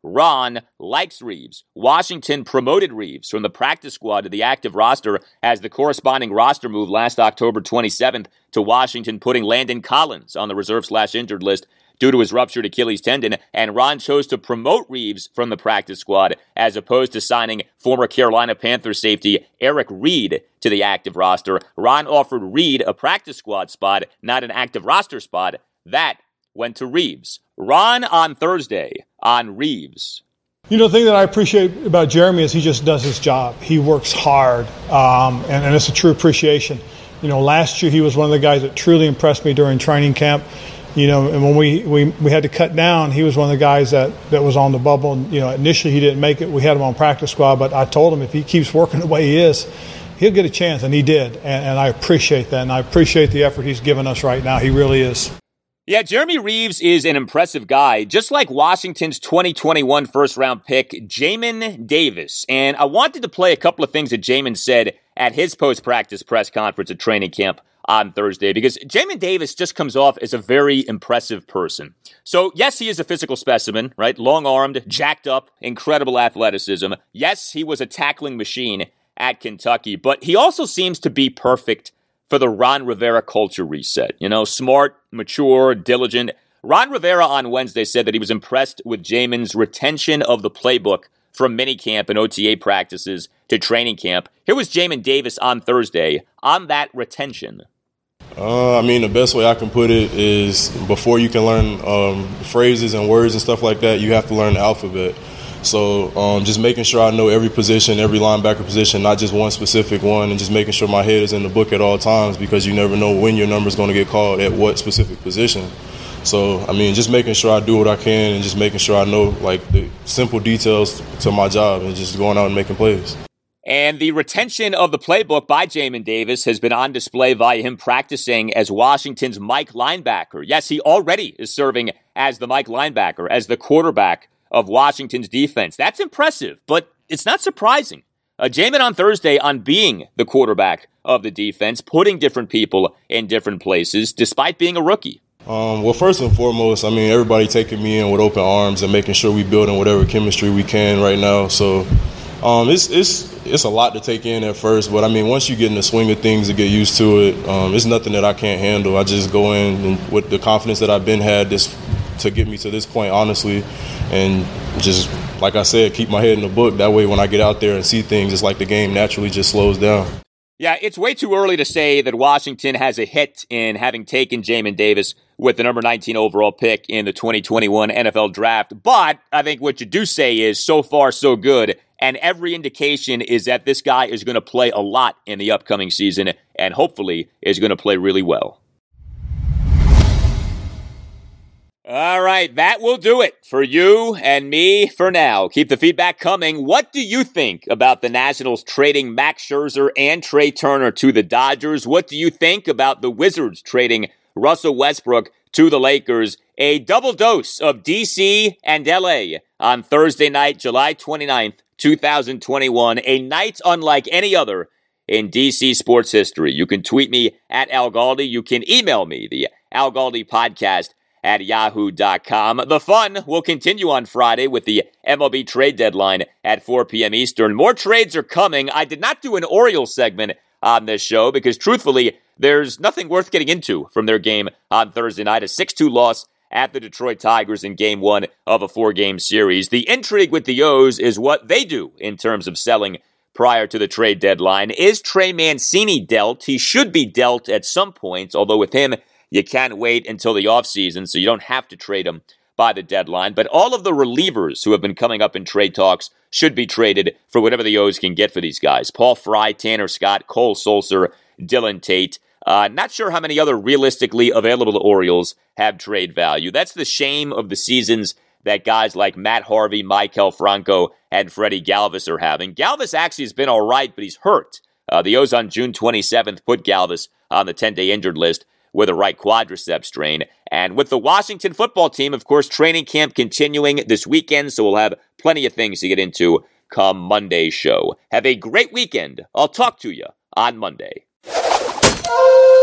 Ron likes Reeves. Washington promoted Reeves from the practice squad to the active roster as the corresponding roster move last October twenty-seventh to Washington, putting Landon Collins on the reserve slash injured list due to his ruptured Achilles tendon, and Ron chose to promote Reeves from the practice squad as opposed to signing former Carolina Panthers safety Eric Reed to the active roster. Ron offered Reed a practice squad spot, not an active roster spot. That went to Reeves. Ron on Thursday on Reeves. You know, the thing that I appreciate about Jeremy is he just does his job. He works hard, um, and, and it's a true appreciation. You know, last year he was one of the guys that truly impressed me during training camp. You know, and when we, we, we had to cut down, he was one of the guys that, that was on the bubble. And, you know, initially he didn't make it. We had him on practice squad, but I told him if he keeps working the way he is, he'll get a chance, and he did. And, and I appreciate that, and I appreciate the effort he's given us right now. He really is. Yeah, Jeremy Reeves is an impressive guy, just like Washington's twenty twenty-one first-round pick, Jamin Davis. And I wanted to play a couple of things that Jamin said at his post-practice press conference at training camp on Thursday, because Jamin Davis just comes off as a very impressive person. So, yes, he is a physical specimen, right? Long-armed, jacked up, incredible athleticism. Yes, he was a tackling machine at Kentucky, but he also seems to be perfect for the Ron Rivera culture reset. You know, smart, mature, diligent. Ron Rivera on Wednesday said that he was impressed with Jamin's retention of the playbook from minicamp and O T A practices to training camp. Here was Jamin Davis on Thursday on that retention. Uh, I mean, the best way I can put it is before you can learn um, phrases and words and stuff like that, you have to learn the alphabet. So um, just making sure I know every position, every linebacker position, not just one specific one, and just making sure my head is in the book at all times, because you never know when your number is going to get called at what specific position. So, I mean, just making sure I do what I can and just making sure I know, like, the simple details to my job and just going out and making plays. And the retention of the playbook by Jamin Davis has been on display via him practicing as Washington's Mike linebacker. Yes, he already is serving as the Mike linebacker, as the quarterback of Washington's defense. That's impressive, but it's not surprising. Uh, Jamin on Thursday on being the quarterback of the defense, putting different people in different places, despite being a rookie. Um, well, first and foremost, I mean, everybody taking me in with open arms and making sure we building whatever chemistry we can right now. So um, it's it's it's a lot to take in at first, but I mean, once you get in the swing of things and get used to it, um, it's nothing that I can't handle. I just go in and with the confidence that I've been had this to get me to this point, honestly, and just, like I said, keep my head in the book. That way, when I get out there and see things, it's like the game naturally just slows down. Yeah, it's way too early to say that Washington has a hit in having taken Jamin Davis with the number nineteen overall pick in the twenty twenty-one N F L Draft. But I think what you do say is so far so good, and every indication is that this guy is going to play a lot in the upcoming season and hopefully is going to play really well. All right, that will do it for you and me for now. Keep the feedback coming. What do you think about the Nationals trading Max Scherzer and Trey Turner to the Dodgers? What do you think about the Wizards trading Russell Westbrook to the Lakers? A double dose of D C and L A on Thursday night, July twenty-ninth, twenty twenty-one. A night unlike any other in D C sports history. You can tweet me at Al Galdi. You can email me, the Al Galdi podcast at yahoo dot com. The fun will continue on Friday with the M L B trade deadline at four p.m. Eastern. More trades are coming. I did not do an Orioles segment on this show because, truthfully, there's nothing worth getting into from their game on Thursday night. A six two loss at the Detroit Tigers in game one of a four-game series. The intrigue with the O's is what they do in terms of selling prior to the trade deadline. Is Trey Mancini dealt? He should be dealt at some point, although with him, you can't wait until the offseason, so you don't have to trade him by the deadline. But all of the relievers who have been coming up in trade talks should be traded for whatever the O's can get for these guys. Paul Fry, Tanner Scott, Cole Sulser, Dylan Tate. Uh, not sure how many other realistically available to Orioles have trade value. That's the shame of the seasons that guys like Matt Harvey, Maikel Franco, and Freddie Galvis are having. Galvis actually has been all right, but he's hurt. Uh, the O's on June twenty-seventh put Galvis on the ten-day injured list with a right quadricep strain. And with the Washington football team, of course, training camp continuing this weekend, so we'll have plenty of things to get into come Monday's show. Have a great weekend. I'll talk to you on Monday.